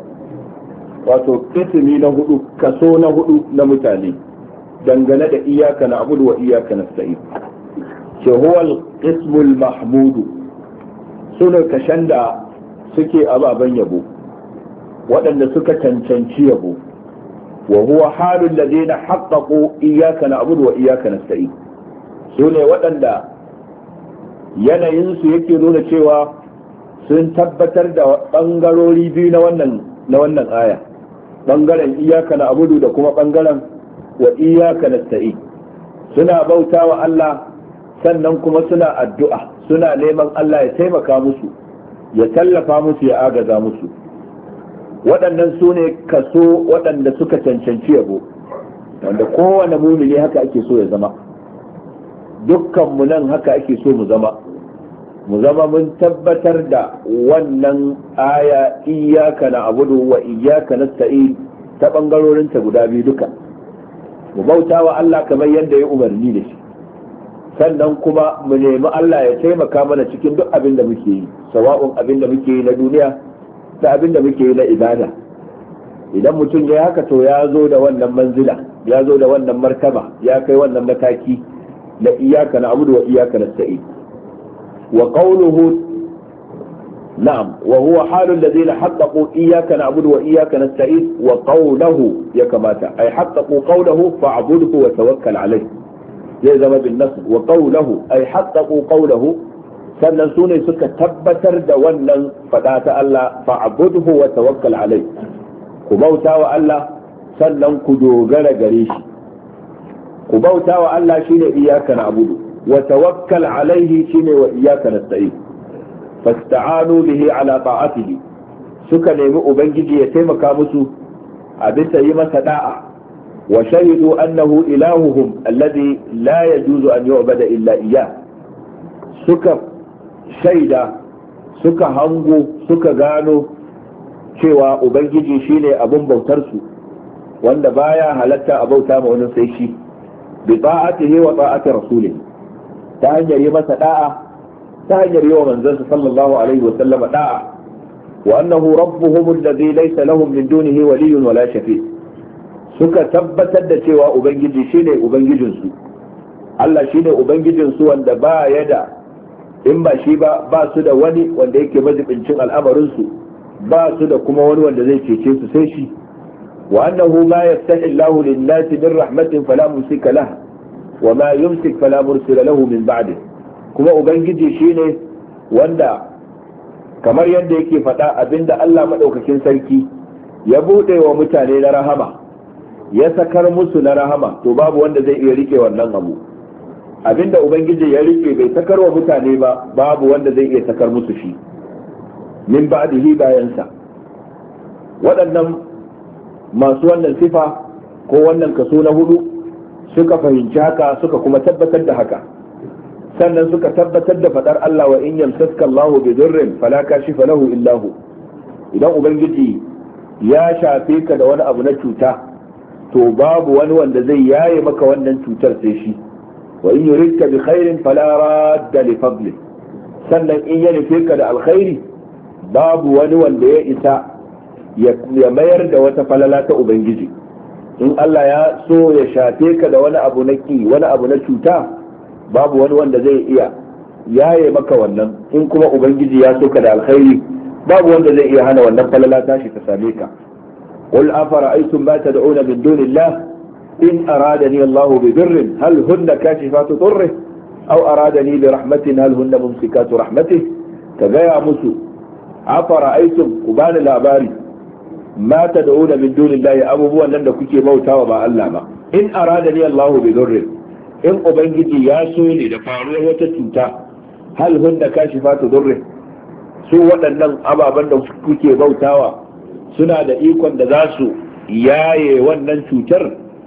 وتقسمي له كسون هدو نمتالي دنجنا إياك نعبد وإياك نستعين هو القسم المحمود سنة كشندا سكي أبا بن يبو وأن سكة تنشنشي يبو وهو حال الذين حققوا إياك نعبد وإياك نستعين سنة وأن yanayinsu yake nuna cewa sun tabbatar da ɓangarori biyu na wannan na wannan aya, ɓangaren iyaka na abudu da kuma ɓangaren wa iyaka nasta'in. Suna bauta wa Allah sannan kuma suna addu'a, suna neman Allah ya taimaka musu, ya tallafa musu, ya agaza musu. Waɗannan su ne kaso waɗanda suka cancanci yabo, wanda kowane mumini haka ake so ya zama. Dukkanmu nan haka ake so mu zama. Mu zama mun tabbatar da wannan aya iyaka na abudu wa iyaka nasta'in ta ɓangarorinta guda biyu duka. Mu bauta wa Allah kamar yadda ya umarni da shi. Sannan kuma mu nemi Allah ya taimaka mana cikin duk abin da muke yi, sawa'un abin da muke yi na duniya da abin da muke yi na ibada. Idan mutum ya haka to ya zo da wannan manzila, ya zo da wannan martaba, ya kai wannan mataki na iyaka na abudu wa iyaka nasta'in. wa qawluhu na'am wa huwa halul ladina haqqaqu iyaka na'budu wa iyaka nasta'in wa qawluhu ya kamata ay haqqaqu qawluhu fa'budhu wa tawakkal alayhi zai zama bin nasb wa qawluhu ay haqqaqu qawluhu sannan sune suka tabbatar da wannan fada ta Allah fa'budhu wa tawakkal alayhi ku bauta wa Allah sannan ku dogara gare shi. Ku bauta wa Allah shine iyaka na'budu wa tawakkal alayhi shine wa iyaka nasta'in. fasta'anu bihi ala ta'atihi suka nemi ubangiji ya taimaka musu a bisa yi masa da'a wa shahidu annahu ilahuhum alladhi la yajuzu an yu'bada illa iyyah suka shaida suka hango suka gano cewa ubangiji shine abun bautar su wanda baya halatta a bauta ma wani sai shi bi ta'atihi wa ta'ati rasulihi ta hanyar yi masa da'a ta hanyar yi wa manzansa sallallahu alaihi wa sallama da'a wa annahu rabbuhum alladhi laysa lahum min dunihi waliyyun wala shafi suka tabbatar da cewa ubangiji shine ubangijinsu Allah shine ubangijinsu wanda ba ya da in ba shi ba ba su da wani wanda yake majibincin al'amarinsu ba su da kuma wani wanda zai cece su sai shi wa annahu ma yaftahi Allahu lin-nasi min rahmatin fala mumsika lahu wa ma yumsik fala mursila lahu min ba'di kuma ubangiji shine wanda kamar yadda yake faɗa abinda Allah madaukakin sarki ya bude wa mutane na rahama ya sakar musu na rahama to babu wanda zai iya rike wannan abu abinda ubangiji ya rike bai sakar wa mutane ba babu wanda zai iya sakar musu shi min ba'dihi bayansa waɗannan masu wannan sifa ko wannan kaso na hudu suka fahimci haka suka kuma tabbatar da haka sannan suka tabbatar da fadar Allah wa in yamsaska Allahu bi dhurrin fala kashifa lahu illa hu idan ubangiji ya shafe ka da wani abu na cuta to babu wani wanda zai yaye maka wannan cutar sai shi wa in yuridka bi khairin fala radda li fadli sannan in ya nufe ka da alkhairi babu wani wanda ya isa ya mayar da wata falala ta ubangiji in Allah ya so ya shafe ka da wani abu na ki wani abu na cuta babu wani wanda zai iya yaye maka wannan in kuma ubangiji ya so ka da alkhairi babu wanda zai iya hana wannan falala tashi ta same ka qul afara'aytum ma tad'una min dunillahi in aradani Allahu bi dhurrin hal hunna kashifatu dhurrihi aw aradani bi rahmatin hal hunna mumsikatu rahmatihi ka gaya musu afara'aytum ku bani labari ma tad'una min dunillahi abubuwan nan da kuke bautawa ba Allah ba in aradani Allahu bi dhurrin in ubangiji ya so ne da faruwar wata cuta hal hunna kashifatu dhurrihi su waɗannan ababen da kuke bautawa suna da ikon da za su yaye wannan cutar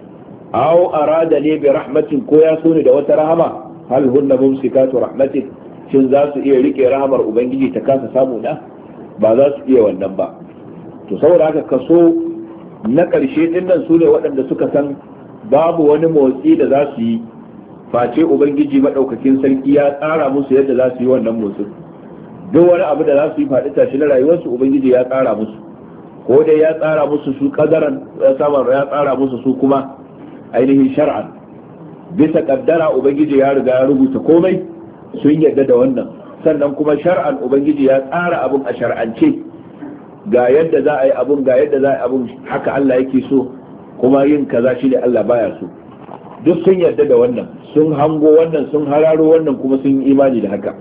aw arada ne bi rahmatin ko ya so ne da wata rahama hal hunna mumsikatu rahmatin shin za su iya rike rahamar ubangiji ta kasa samu da ba za su iya wannan ba to saboda haka kaso na ƙarshe din nan su ne waɗanda suka san babu wani motsi da za su yi face ubangiji madaukakin sarki ya tsara musu yadda za su yi wannan motsin duk wani abu da za su yi faɗi tashi na rayuwarsu ubangiji ya tsara musu ko dai ya tsara musu su kadaran ya tsara musu su kuma ainihin shar'an bisa kaddara ubangiji ya riga ya rubuta komai sun yadda da wannan sannan kuma shar'an ubangiji ya tsara abun a shar'ance ga yadda za a yi abun ga yadda za a yi abun haka Allah yake so kuma yin kaza shi ne Allah baya so duk sun yadda da wannan sun hango wannan sun hararo wannan kuma sun yi imani da haka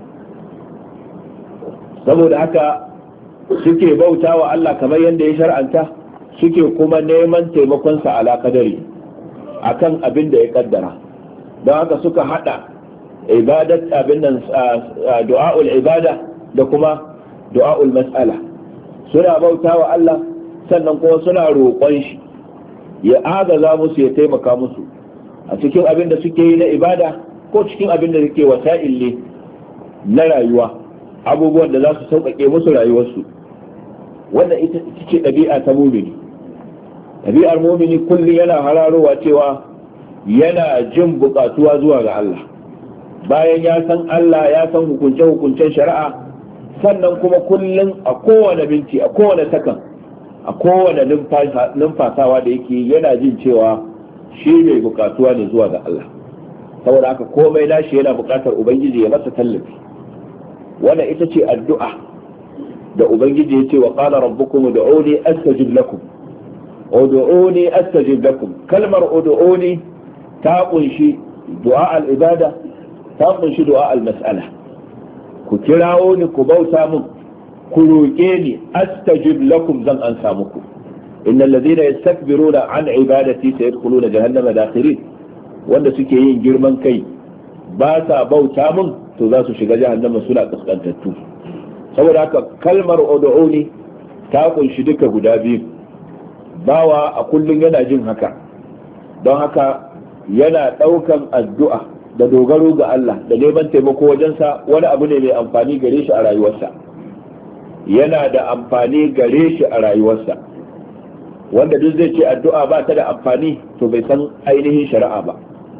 saboda haka suke bauta wa Allah kamar yadda ya shar'anta suke kuma neman taimakonsa ala kadari akan abin da ya kaddara don haka suka hada ibadat abin nan du'a'ul ibada da kuma du'a'ul mas'ala suna bauta wa Allah sannan kuma suna roƙon shi ya agaza musu ya taimaka musu a cikin abin da suke yi na ibada ko cikin abin da suke wasa'il ne na rayuwa abubuwan da za su sauƙaƙe musu rayuwarsu wannan ita ce ɗabi'a ta mumini ɗabi'ar mumini kullum yana hararowa cewa yana jin buƙatuwa zuwa ga Allah bayan ya san Allah ya san hukunce-hukuncen shari'a sannan kuma kullum a kowane binci a kowane sakan a kowane numfasawa da yake yana jin cewa shi mai buƙatuwa ne zuwa ga Allah saboda haka komai nashi yana buƙatar ubangiji ya masa tallafi wannan ita ce addu'a da ubangiji yace wa qala rabbukum ud'uni astajib lakum ud'uni astajib lakum kalmar ud'uni ta kunshi du'a al-ibada ta kunshi du'a al-mas'ala ku kirawo ni ku bauta min ku roke ni astajib lakum zan ansa muku innal ladhina yastakbiruna an ibadati sayadkhuluna jahannama dakhirin wanda suke yin girman kai ba sa bauta min to za su shiga jahannama suna kaskantattu saboda haka kalmar ud'uni ta kunshi duka guda biyu bawa a kullum yana jin haka don haka yana daukan addu'a da dogaro ga Allah da neman taimako wajensa wani abu ne mai amfani gare shi a rayuwarsa yana da amfani gare shi a rayuwarsa wanda duk zai ce addu'a ba ta da amfani to bai san ainihin shari'a ba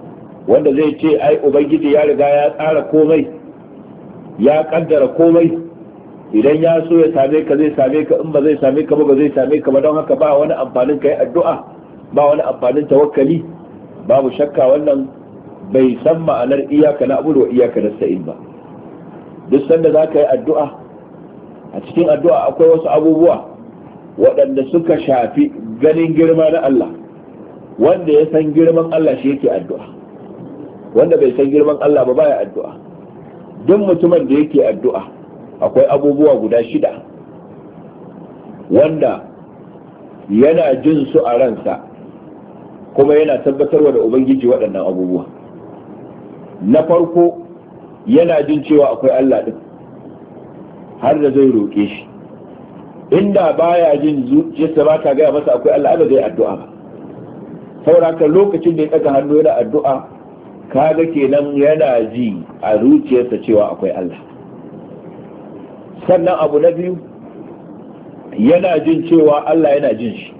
wanda zai ce ai ubangiji ya riga ya tsara komai, ya kaddara komai, idan ya so ya same ka zai same ka, in ba zai same ka ba ba zai same ka ba, don haka ba wani amfanin kai addu'a, ba wani amfanin tawakkali. Babu shakka wannan bai san ma'anar iyaka na abudu wa iyaka nasta'in ba. Duk sanda za ka yi addu'a, a cikin addu'a akwai wasu abubuwa waɗanda suka shafi ganin girma na Allah. Wanda ya san girman Allah shi yake addu'a, wanda bai san girman Allah ba baya addu'a. Duk mutumin da yake addu'a akwai abubuwa guda shida wanda yana jin su a ransa kuma yana tabbatarwa da ubangiji waɗannan abubuwa. Na farko, yana jin cewa akwai Allah ɗin har da zai roƙe shi. Inda baya jin zuciyarsa ba ta gaya masa akwai Allah ba zai addu'a ba. Saboda lokacin da ya ɗaga hannu yana addu'a, kaga kenan yana ji a zuciyarsa cewa akwai Allah. Sannan abu na biyu, yana jin cewa Allah yana jin shi,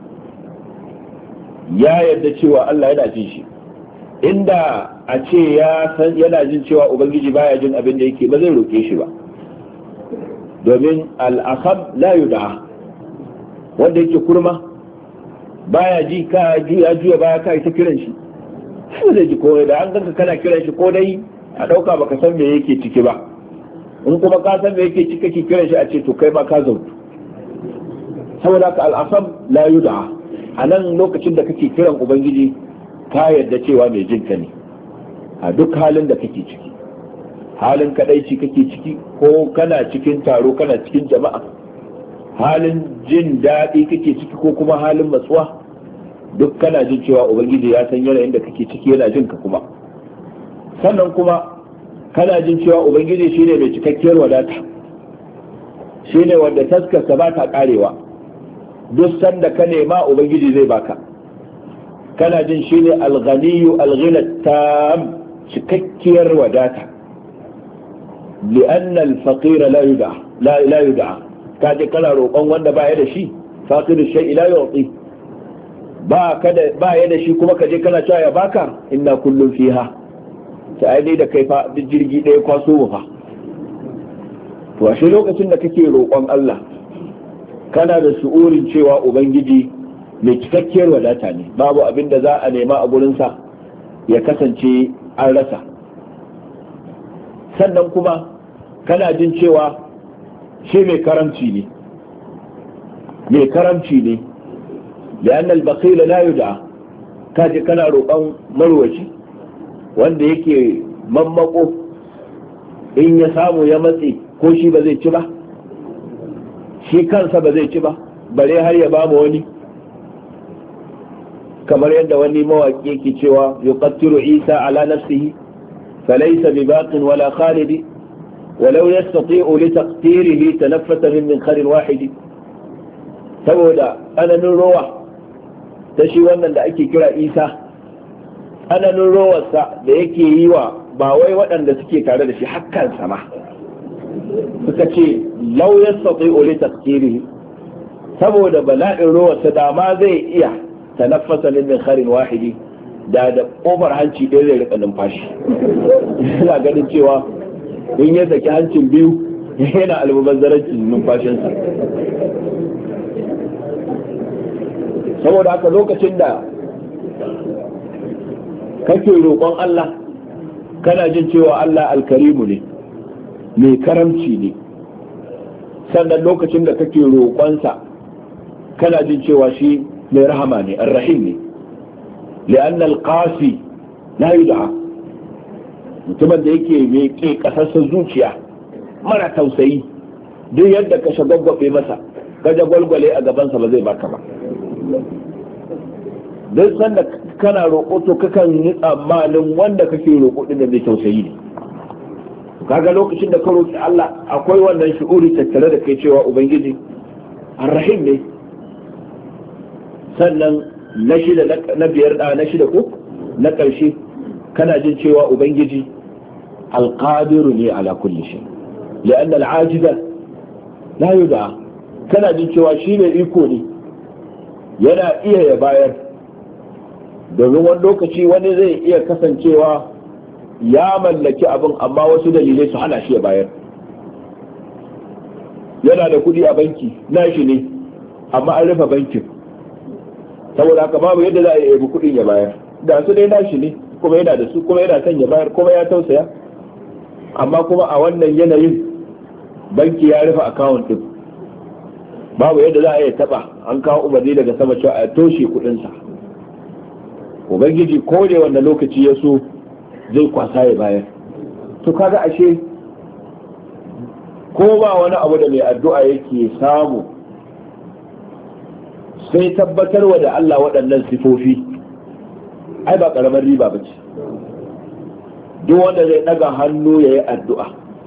ya yarda cewa Allah yana jin shi. Inda a ce ya san yana jin cewa ubangiji baya jin abin da yake, ba zai roƙe shi ba, domin al'asab la yud'a, wanda yake kurma baya ji ka juya juya baya ka ta kiran shi, shi zai ji komai. Da an ganka kana kiran shi, ko dai a ɗauka baka san me yake ciki ba, in kuma ka san me yake ciki kake kiran shi a ce to kai ma ka zautu. Saboda ka al'asab la yud'a, a nan lokacin da kake kiran ubangiji ka yarda cewa mai jinka ne a duk halin da kake ciki, halin kadaici kake ciki ko kana cikin taro kana cikin jama'a, halin jin daɗi kake ciki ko kuma halin matsuwa, duk kana jin cewa ubangiji ya san yanayin da kake ciki, yana jin ka kuma. Sannan kuma kana jin cewa ubangiji shine mai cikakkiyar wadata, shine wanda taskarsa ba ta karewa, duk sanda ka nema ubangiji zai baka. Kana jin shine al-ghaniyyu al-ghina tam, cikakkiyar wadata. li'anna al-faqira la yud'a la la yud'a kaje kana roƙon wanda ba ya da shi, faqiru shay'i la yu'ti, ba kada ba ya da shi kuma kaje kana cewa ya baka. inna kullun fiha, ta ai da kai fa duk jirgi ɗaya kwaso mu fa. to a shi lokacin da kake roƙon Allah kana da su'urin cewa ubangiji mai cikakkiyar wadata ne, babu abin da za a nema a gurinsa ya kasance an rasa. Sannan kuma kana jin cewa shi mai karamci ne, mai karamci ne, li'an al-bakhil la yud'a, kaje kana roƙon marwaci wanda yake mammako, in ya samu ya matse ko shi ba zai ci ba, shi kansa ba zai ci ba, bare har ya ba mu wani. kamar yadda wani mawaki yake cewa yuqattiru Isa ala nafsihi falaysa bibaqin wala khalidi walau yastati'u li taqtirihi tanaffata min minkhar wahid. saboda ananin rowa ta shi wannan da ake kira Isa, ananin rowarsa da yake yi wa ba wai waɗanda suke tare da shi, hakkan sama suka ce lau yastati'u li taqtirihi, saboda bala'in rowarsa da ma zai iya tanaffasa min minkharin wahidi, da da kofar hanci ɗaya zai rika numfashi. Yana ganin cewa in ya saki hancin biyu yana almubazzarancin numfashinsa. Saboda haka lokacin da kake roƙon Allah kana jin cewa Allah alkarimu ne, mai karamci ne. Sannan lokacin da kake roƙonsa kana jin cewa shi mai rahama ne, arrahim ne. li'anna alqasi la yud'a, mutumin da yake mai ke kasarsa zuciya mara tausayi, duk yadda ka shagwagwabe masa ka jagwalgwale a gabansa ba zai baka ba. duk sanda kana roƙo to kakan yi tsammanin wanda kake roƙo din da mai tausayi ne. kaga lokacin da ka roƙi Allah akwai wannan shi'uri tattare da kai cewa ubangiji arrahim ne. sannan na shida na biyar da na shida ko na ƙarshe kana jin cewa ubangiji alqadiru ne ala kulli shay, li'anna al'ajiza la yud'a, kana jin cewa shi ne iko ne, yana iya ya bayar domin wani lokaci wani zai iya kasancewa ya mallaki abin amma wasu dalilai su hana shi ya bayar. Yana da kuɗi a banki nashi ne amma an rufe bankin, saboda haka babu yadda za a yi kuɗin ya bayar. Da su dai nashi ne kuma yana da su kuma yana son ya bayar kuma ya tausaya, amma kuma a wannan yanayin banki ya rufe akawun din, babu yadda za a yi taba, an kawo umarni daga sama cewa a toshe kuɗinsa. Ubangiji ko da wanda lokaci ya so zai kwasa ya bayar. To kaga ashe ko ba wani abu da mai addu'a yake samu sai tabbatarwa da Allah waɗannan sifofi, ai ba ƙaramar riba ba ce. Duk wanda zai ɗaga hannu ya yi addu'a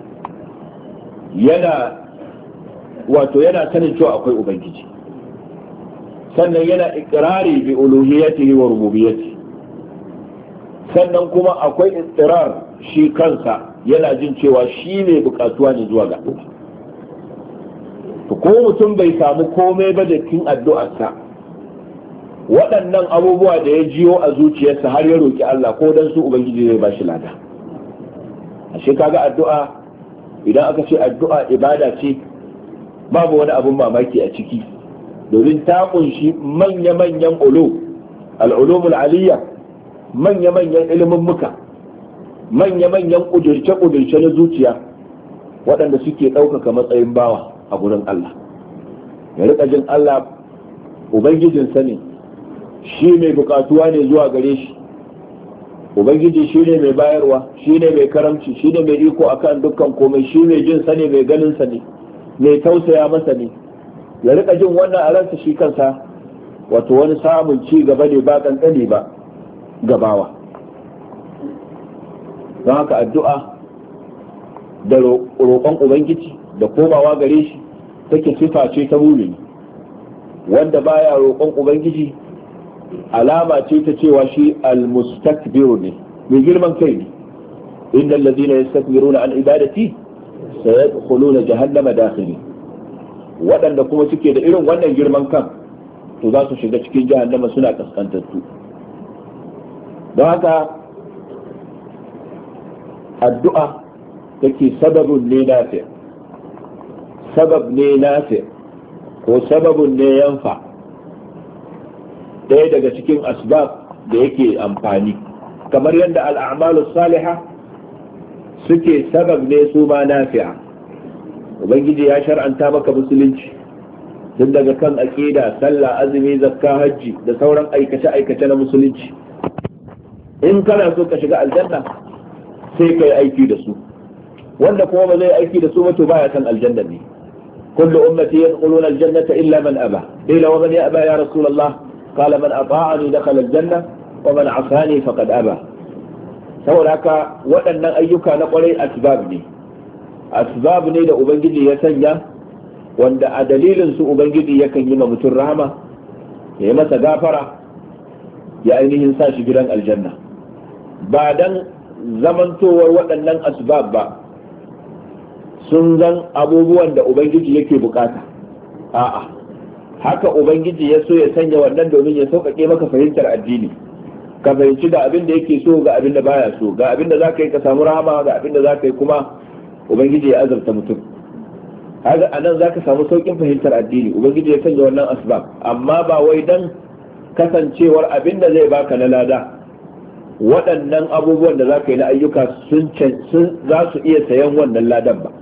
yana wato yana sanin cewa akwai Ubangiji, sannan yana ikrari bi uluhiyyatihi wa rububiyyatihi, sannan kuma akwai istirar shi kansa yana jin cewa shi ne bukatuwa ne zuwa ga Allah. To ko mutum bai samu komai ba da cikin addu'arsa, waɗannan abubuwa da ya jiyo a zuciyarsa har ya roki Allah ko dan su Ubangiji zai bashi lada. Ashe kaga addu'a, idan aka ce addu'a ibada ce, babu wani abun mamaki a ciki, domin ta kunshi manya-manyan ulu al-ulumul aliyya, manya-manyan ilimin muka, manya-manyan ƙudurce-ƙudurce na zuciya waɗanda suke ɗaukaka matsayin bawa a gurin Allah. Ya riƙa jin Allah Ubangijinsa ne, shi mai buƙatuwa ne zuwa gare shi. Ubangiji shi ne mai bayarwa, shi ne mai karamci, shi ne mai iko akan dukkan komai, shi mai jin sa ne, mai ganin sa ne, mai tausaya masa ne. Ya riƙa jin wannan a ransa shi kansa, wato wani samun ci gaba ne ba ƙanƙani ba gabawa. Don haka addu'a da roƙon Ubangiji da komawa gare shi take sifa ce ta mumini. Wanda baya roƙon Ubangiji alama ce ta cewa shi al-mustakbiru ne, mai girman kai ne. Innal ladina yastakbiruna an ibadati sayadkhuluna jahannama dakhirin. Waɗanda kuma suke da irin wannan girman kan to za su shiga cikin jahannama suna kaskantattu. Don haka addu'a take sababun ne nafi, sabab ne nafi ko sababun ne yanfa, ɗaya daga cikin asbab da yake amfani, kamar yadda al'amalu saliha suke sabab ne su ma nafi'a. Ubangiji ya shar'anta maka musulunci tun daga kan aqida, sallah, azumi, zakka, hajji da sauran aikace-aikace na musulunci. In kana so ka shiga aljanna sai kai aiki da su, wanda kuma ba zai aiki da su ba to baya san aljanna ne. kullu ummati yadkhuluna aljannata illa man aba, qila wa man ya'ba ya rasulullah, qala man ata'ani dakhala aljanna wa man 'asani faqad aba. saboda haka waɗannan ayyuka na ƙwarai asbab ne, asbab ne da ubangiji ya sanya, wanda a dalilin su ubangiji yakan yi ma mutum rahama, ya yi masa gafara, ya ainihin sa shi gidan aljanna. Ba dan zamantowar waɗannan asbab ba sun zan abubuwan da ubangiji yake bukata, a'a, haka ubangiji ya so ya sanya wannan domin ya sauƙaƙe maka fahimtar addini, ka fahimci ga abin da yake so, ga abin da baya so, ga abin da zaka yi ka samu rahama, ga abin da zaka yi kuma ubangiji ya azabta mutum. Haka anan zaka samu sauƙin fahimtar addini, ubangiji ya sanya wannan asbab, amma ba wai dan kasancewar abin da zai baka na lada, waɗannan abubuwan da za ka yi na ayyuka sun za su iya sayan wannan ladan ba,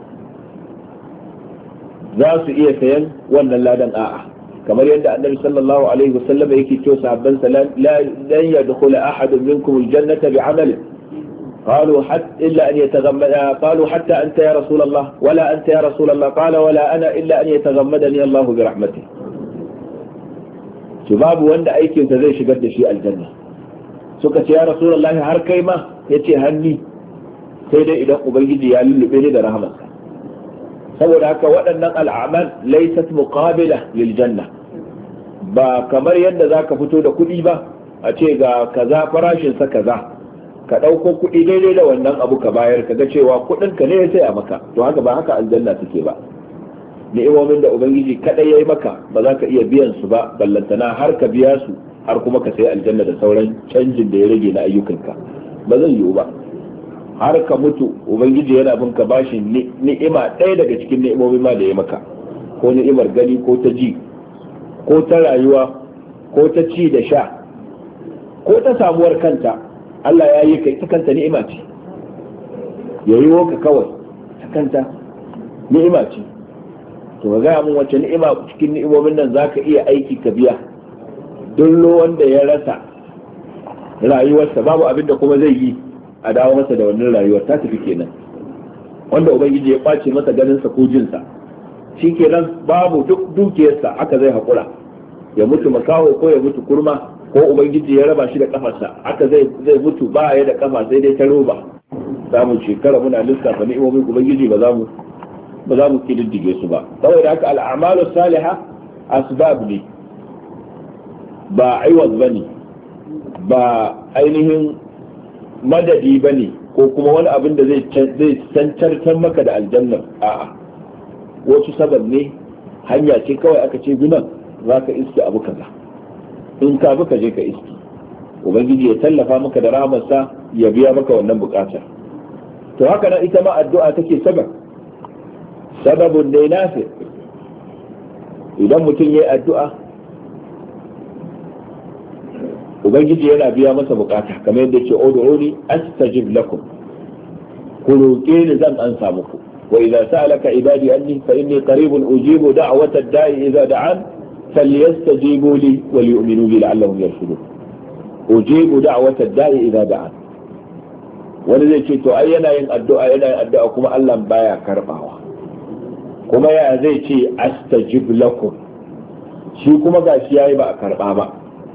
za su iya sayan wannan ladan a'a. kamar yadda annabi sallallahu alaihi wasallam yake cewa sahabban sa lan yadkhula ahadun minkum aljannata bi'amalin قالوا حتى إلا أن يتغمد قالوا حتى أنت يا رسول الله ولا أنت يا رسول الله قال ولا أنا إلا أن يتغمدني الله برحمته. شباب وند أيكن تزي شقد شيء الجنة سكت يا رسول الله هر كيما يتي هني سيدا إذا قبيدي يا للبيني ده رحمة. saboda haka waɗannan al'amal laysat muqabila lil janna, ba kamar yadda zaka fito da kuɗi ba a ce ga kaza farashin sa kaza, ka ɗauko kuɗi daidai da wannan abu ka bayar, ka ga cewa kuɗin ka ne ya saya maka. To haka ba haka aljanna take ba. ni'imomin da ubangiji kadai yayi maka ba za ka iya biyan su ba, ballantana har ka biya su har kuma ka sai aljanna da sauran canjin da ya rage na ayyukanka, ba zai yiwu ba. har ka mutu ubangiji yana bin ka bashi ni'ima ɗaya daga cikin ni'imomin ma da ya maka, ko ni'imar gani ko ta ji ko ta rayuwa ko ta ci da sha ko ta samuwar kanta. Allah ya yi ka ita kanta ni'ima ce, ya yi ka kawai ta kanta ni'ima ce. to ga gaya mun wace ni'ima cikin ni'imomin nan zaka iya aiki ka biya? dullo wanda ya rasa rayuwarsa babu abin da kuma zai yi a dawo masa da wannan rayuwar, ta tafi kenan. wanda ubangiji ya kwace masa ganinsa ko jinsa, shi kenan babu duk dukiyarsa aka zai haƙura ya mutu makaho ko ya mutu kurma, ko ubangiji ya raba shi da kafarsa aka zai zai mutu ba ya da kafa sai dai ta roba. za mu shekara muna lissafa ni'imomin ubangiji ba za mu ba za mu kididdige su ba. saboda haka al'amalu salihah asbab ne ba aiwaz bane, ba ainihin madadi bane ko kuma wani abin da zai zai cancantar maka da aljanna. a'a, wasu sabab ne, hanya ce kawai aka ce gunan zaka iske abu kaza, in ka bi ka je ka iske ubangiji ya tallafa maka da rahmarsa ya biya maka wannan bukatar. to haka nan ita ma addu'a take sabab, sababun ne nafi. idan mutum yayi addu'a ubangiji yana biya masa bukata, kamar yadda ce ud'uni astajib lakum, ku roƙe ni zan ansa muku. wa idza sa'alaka ibadi anni fa inni qaribun ujibu da'wata ad-da'i idza da'an falyastajibu li wa liyu'minu bi la'allahum yarshudun. ujibu da'wata ad-da'i idza da'an. wani zai ce to ai yana yin addu'a yana yin addu'a kuma Allah baya karbawa, kuma ya zai ce astajib lakum, shi kuma gashi yayi ba a karba ba.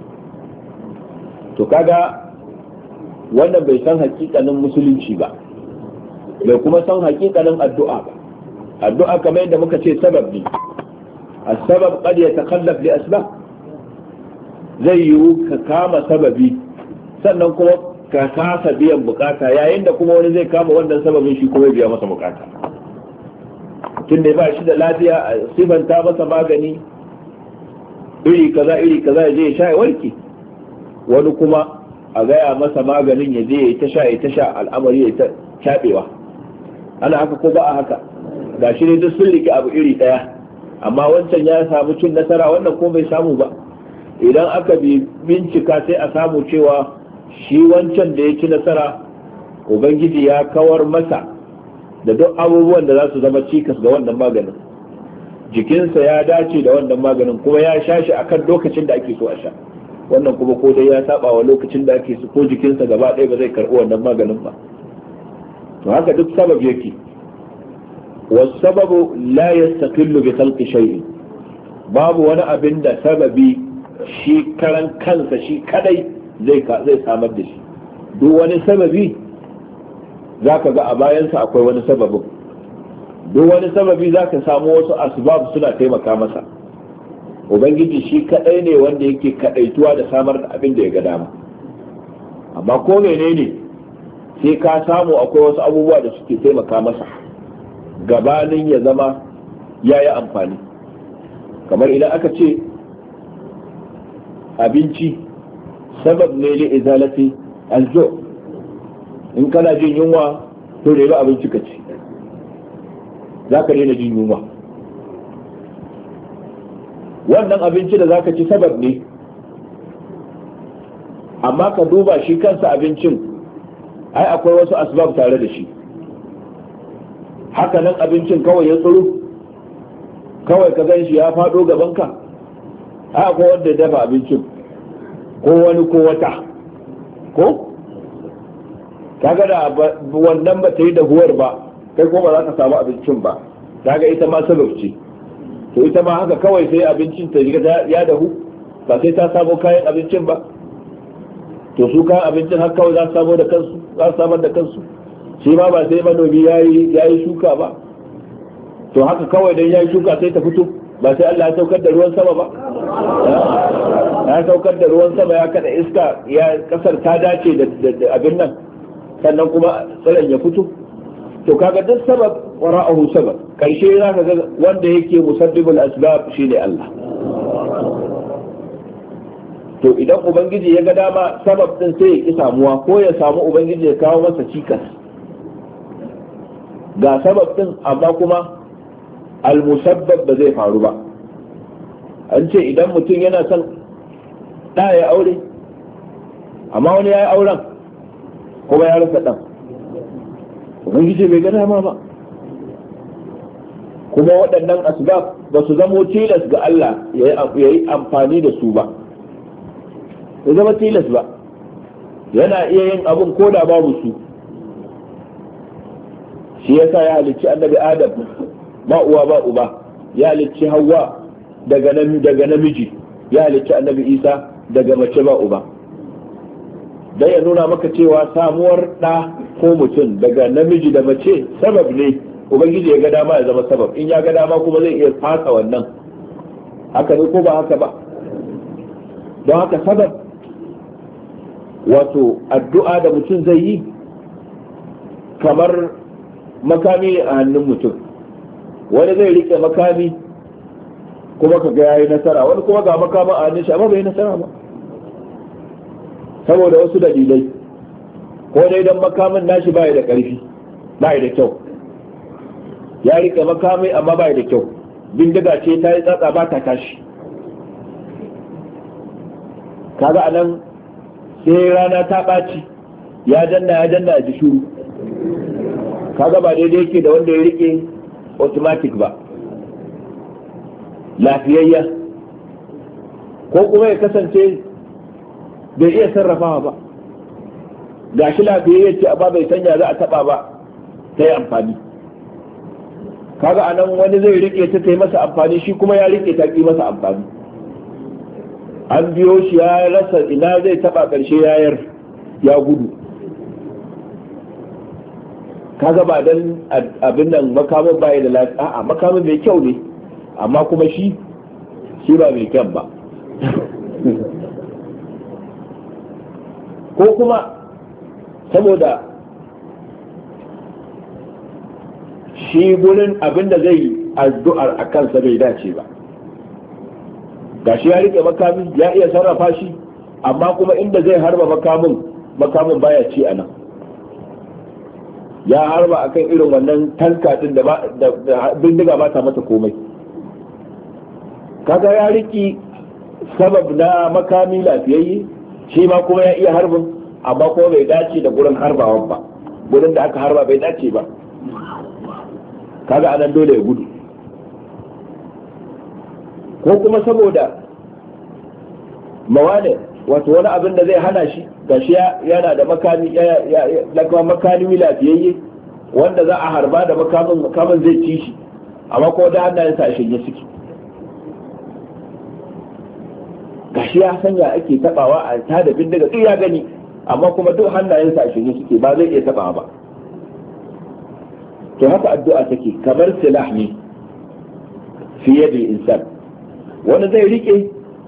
to kaga wannan bai san hakikanin musulunci ba, bai kuma san hakikanin addu'a ba. addu'a kamar yadda muka ce sabab ne, as-sabab qad yatakhallaf li asbab. zai yiwu ka kama sababi sannan kuma ka kasa biyan bukata, yayin da kuma wani zai kama wannan sababin shi kuma biya masa bukata. tun da ba shi da lafiya a sifanta masa magani iri kaza iri kaza ya je ya sha ya warke, wani kuma a gaya masa maganin ya je ya ta sha ya ta sha al'amari ya ta cabewa. ana haka ko ba a haka? ga shi ne duk sun rike abu iri daya, amma wancan ya samu cin nasara wannan ko bai samu ba. idan aka bi bincika sai a samu cewa shi wancan da ya ci nasara ubangiji ya kawar masa da duk abubuwan da za su zama cikas ga wannan maganin, jikinsa ya dace da wannan maganin kuma ya sha shi akan lokacin da ake so a sha. wannan kuma ko dai ya saba wa lokacin da ake so, ko jikinsa gaba ɗaya ba zai karɓi wannan maganin ba. to haka duk sabab yake. wasababu la yastaqillu bi khalqi shay'in, babu wani abin da sababi shi karan kansa shi kadai zai zai samar da shi. duk wani sababi zaka ga a bayansa akwai wani sababin, duk wani sababi zaka samu wasu asbab suna taimaka masa. ubangiji shi kadai ne wanda yake kadaituwa da samar da abin da ya ga dama, amma ko menene sai ka samu akwai wasu abubuwa da suke taimaka masa gabanin ya zama ya yi amfani. kamar idan aka ce abinci sabab ne li izalati aljo, in kana jin yunwa to ne ba abinci ka ci, za ka daina jin yunwa. wannan abinci da zaka ci sabab ne, amma ka duba shi kansa abincin ai akwai wasu asbab tare da shi. haka nan abincin kawai ya tsiro kawai ka gan shi ya faɗo gabanka, ai akwai wanda ya dafa abincin, ko wani ko wata, ko kaga da wannan ba ta yi dahuwar ba kai ko ba za ka samu abincin ba, kaga ita ma sabab ce. to ita ma haka kawai sai abincin ta ya dahu ba sai ta samo kayan abincin ba. to su kayan abincin har kawai za su samo da kansu, za su samar da kansu, shi ma ba sai manomi ya yi shuka ba. to haka kawai dan ya yi shuka sai ta fito, ba sai Allah ya saukar da ruwan sama ba. ya saukar da ruwan sama ya kada iska, ya kasar ta dace da abin nan, sannan kuma tsiron ya fito. to kaga duk sabab wara'ahu sabab, karshe zaka ga wanda yake musabbibul asbab shine Allah. to idan ubangiji ya ga dama sabab din sai ya ki samuwa, ko ya samu ubangiji ya kawo masa cikas ga sabab din amma kuma al-musabbab ba zai faru ba. An ce idan mutum yana son ɗa ya aure amma wani ya yi auren kuma ya rasa ɗan, ubangiji bai ga dama ba. kuma waɗannan asbab ba su zamo tilas ga Allah ya yi amfani da su ba, ya zama tilas ba, yana iya yin abin ko da babu su. shi yasa ya halicci annabi Adam ba uwa ba uba, ya halicci Hawwa daga daga namiji, ya halicci annabi Isa daga mace ba uba, dan ya nuna maka cewa samuwar ɗa ko mutum daga namiji da mace sabab ne, ubangiji ya ga dama ya zama sabab, in ya ga dama kuma zai iya fasa wannan. Haka ne ko ba haka ba? Don haka sabab, wato addu'a da mutum zai yi kamar makami a hannun mutum, wani zai rike makami kuma ka ga yayi nasara, wani kuma ga makamin a hannun shi amma bai nasara ba saboda wasu dalilai, ko dai don makamin nashi bai da ƙarfi, bai da kyau, ya rike makami amma bai da kyau, bindiga ce ta yi tsatsa ba ta tashi. Kaga anan sai rana ta ɓaci, ya janna ya janna a ji shuru, kaga ba daidai yake da wanda ya rike automatic ba, lafiyayya, ko kuma ya kasance bai iya sarrafawa ba, gashi lafiyayya ce amma bai sanya za a taba ba ta yi amfani. Kaga anan wani zai rike ta ta yi masa amfani, shi kuma ya rike ta ki masa amfani, an biyo shi ya rasa ina zai taba karshe yayar ya gudu. Kaga ba dan abin nan makamin baya da lafiya, a'a makamin mai kyau ne amma kuma shi shi ba mai kyan ba. Ko kuma saboda shi gurin abin da zai addu'ar a kansa bai dace ba, gashi ya rike makami ya iya sarrafa shi amma kuma inda zai harba makamin makamin baya ci a nan, ya harba akan irin wannan tanka din da bindiga ba ta mata komai. Kaga ya riki sabab na makami lafiyayye, shi ma kuma ya iya harbin amma kuma bai dace da gurin harbawan ba, gurin da aka harba bai dace ba, kaga anan dole ya gudu. Ko kuma saboda mawane, wato wani abin da zai hana shi, gashi yana da makami makami lafiyayye wanda za a harba da makamin makamin zai ci shi amma ko da hannayensa a shirye suke, gashi ya sanya ake tabawa a ta da bindiga duk ya gani amma kuma duk hannayensa a shirye suke, ba zai iya tabawa ba. to haka addu'a take kamar silah ne fi yadil insan, wani zai rike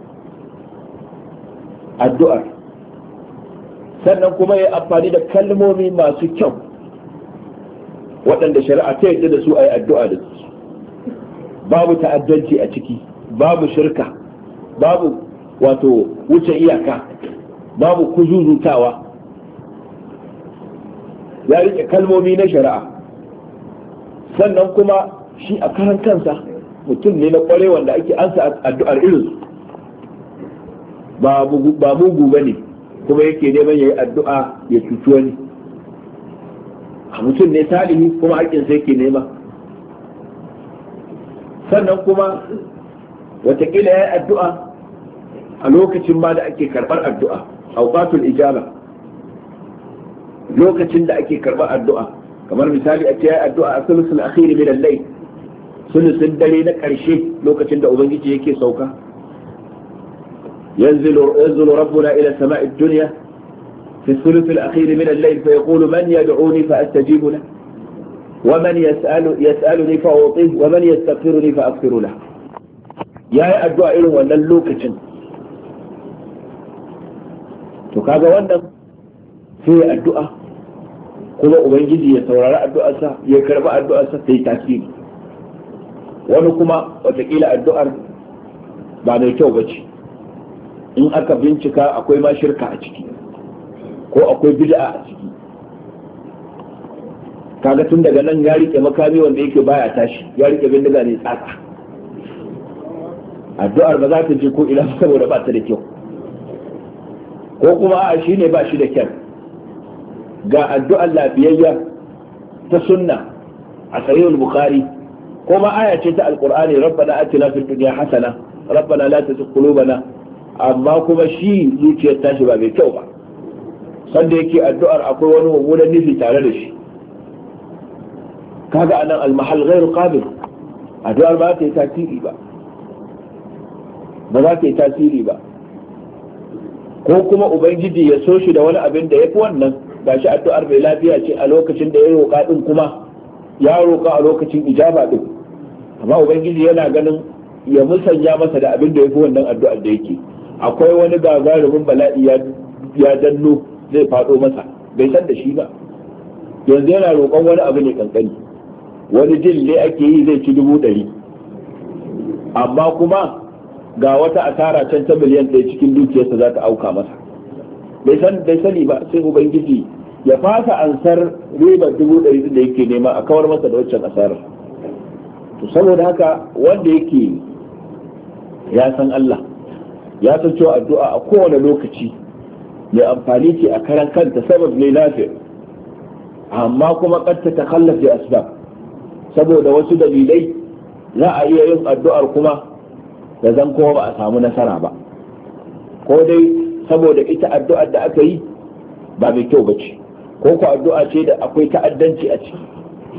addu'ar sannan kuma ya amfani da kalmomi masu kyau waɗanda shari'a ta yarda da su a yi addu'a da su, babu ta'addanci a ciki, babu shirka, babu wato wuce iyaka, babu kuzuzutawa, ya rike kalmomi na shari'a. Sannan kuma shi a karan kansa mutum ne na kware wanda ake ansa addu'ar irin ba mugu ba ne kuma yake neman ya yi addu'a ya cuci wani, a mutum ne salihi kuma haƙƙinsa yake nema. Sannan kuma watakila ya yi addu'a a lokacin ma da ake karɓar addu'a, auqatul ijaba, lokacin da ake karɓar addu'a, kamar misali a ce ya yi addu'a a sulusul akhiri min al-layl, sulusun dare na ƙarshe lokacin da ubangiji yake sauka. ينزل ينزل ربنا إلى السماء الدنيا في الثلث الأخير من الليل فيقول من يدعوني فأستجيب له ومن يسأل يسألني فأعطيه ومن يستغفرني فأغفر له. يا الدعاء إله ولا اللوكتين تكاغا wannan sai addu'a kuma ubangiji ya saurari addu'arsa ya karba addu'arsa sai tasiri. Wani kuma watakila addu'ar ba mai kyau bace, in aka bincika akwai ma shirka a ciki ko akwai bid'a a ciki. kaga tun daga nan ya rike makami wanda yake baya tashi, ya rike bindiga ne tsaka. addu'ar ba za ta je ko ila saboda ba ta da kyau, ko kuma a shi ne ba shi da kyau. ga addu'ar lafiyayya ta sunna a sahihul bukhari ko ma aya ce ta alqur'ani, rabbana atina fid dunya hasana rabbana la tuzigh qulubana, amma kuma shi zuciyar tashi ba mai kyau ba, sanda yake addu'ar akwai wani mummunan nufi tare da shi. kaga anan al-mahall ghairu qabil, addu'ar ba ta yi tasiri ba ba za ta yi tasiri ba. ko kuma ubangiji ya so shi da wani abin da ya fi wannan, gashi addu'ar mai lafiya ce a lokacin da ya roƙa din, kuma ya roƙa a lokacin ijaba din, amma ubangiji yana ganin ya musanya masa da abin da ya fi wannan addu'ar da yake. akwai wani gagarumin bala'i ya danno zai faɗo masa, bai san da shi ba, yanzu yana roƙon wani abu ne kankani, wani jin ne ake yi zai ci dubu ɗari, amma kuma ga wata asara can ta miliyan ɗaya cikin dukiyarsa za ta auka masa, bai sani ba, sai ubangiji ya fasa ansar ribar dubu ɗari da yake nema a kawar masa da waccan asarar. to saboda haka wanda yake ya san Allah, ya san cewa addu'a a kowane lokaci mai amfani ce a karan kanta, sabab ne lafiya, amma kuma kad ta takhallaf bi asbab, saboda wasu dalilai za a iya yin addu'ar kuma da zan kuma ba a samu nasara ba, ko dai saboda ita addu'ar da aka yi ba mai kyau bace, ko ko addu'a ce da akwai ta'addanci a ciki.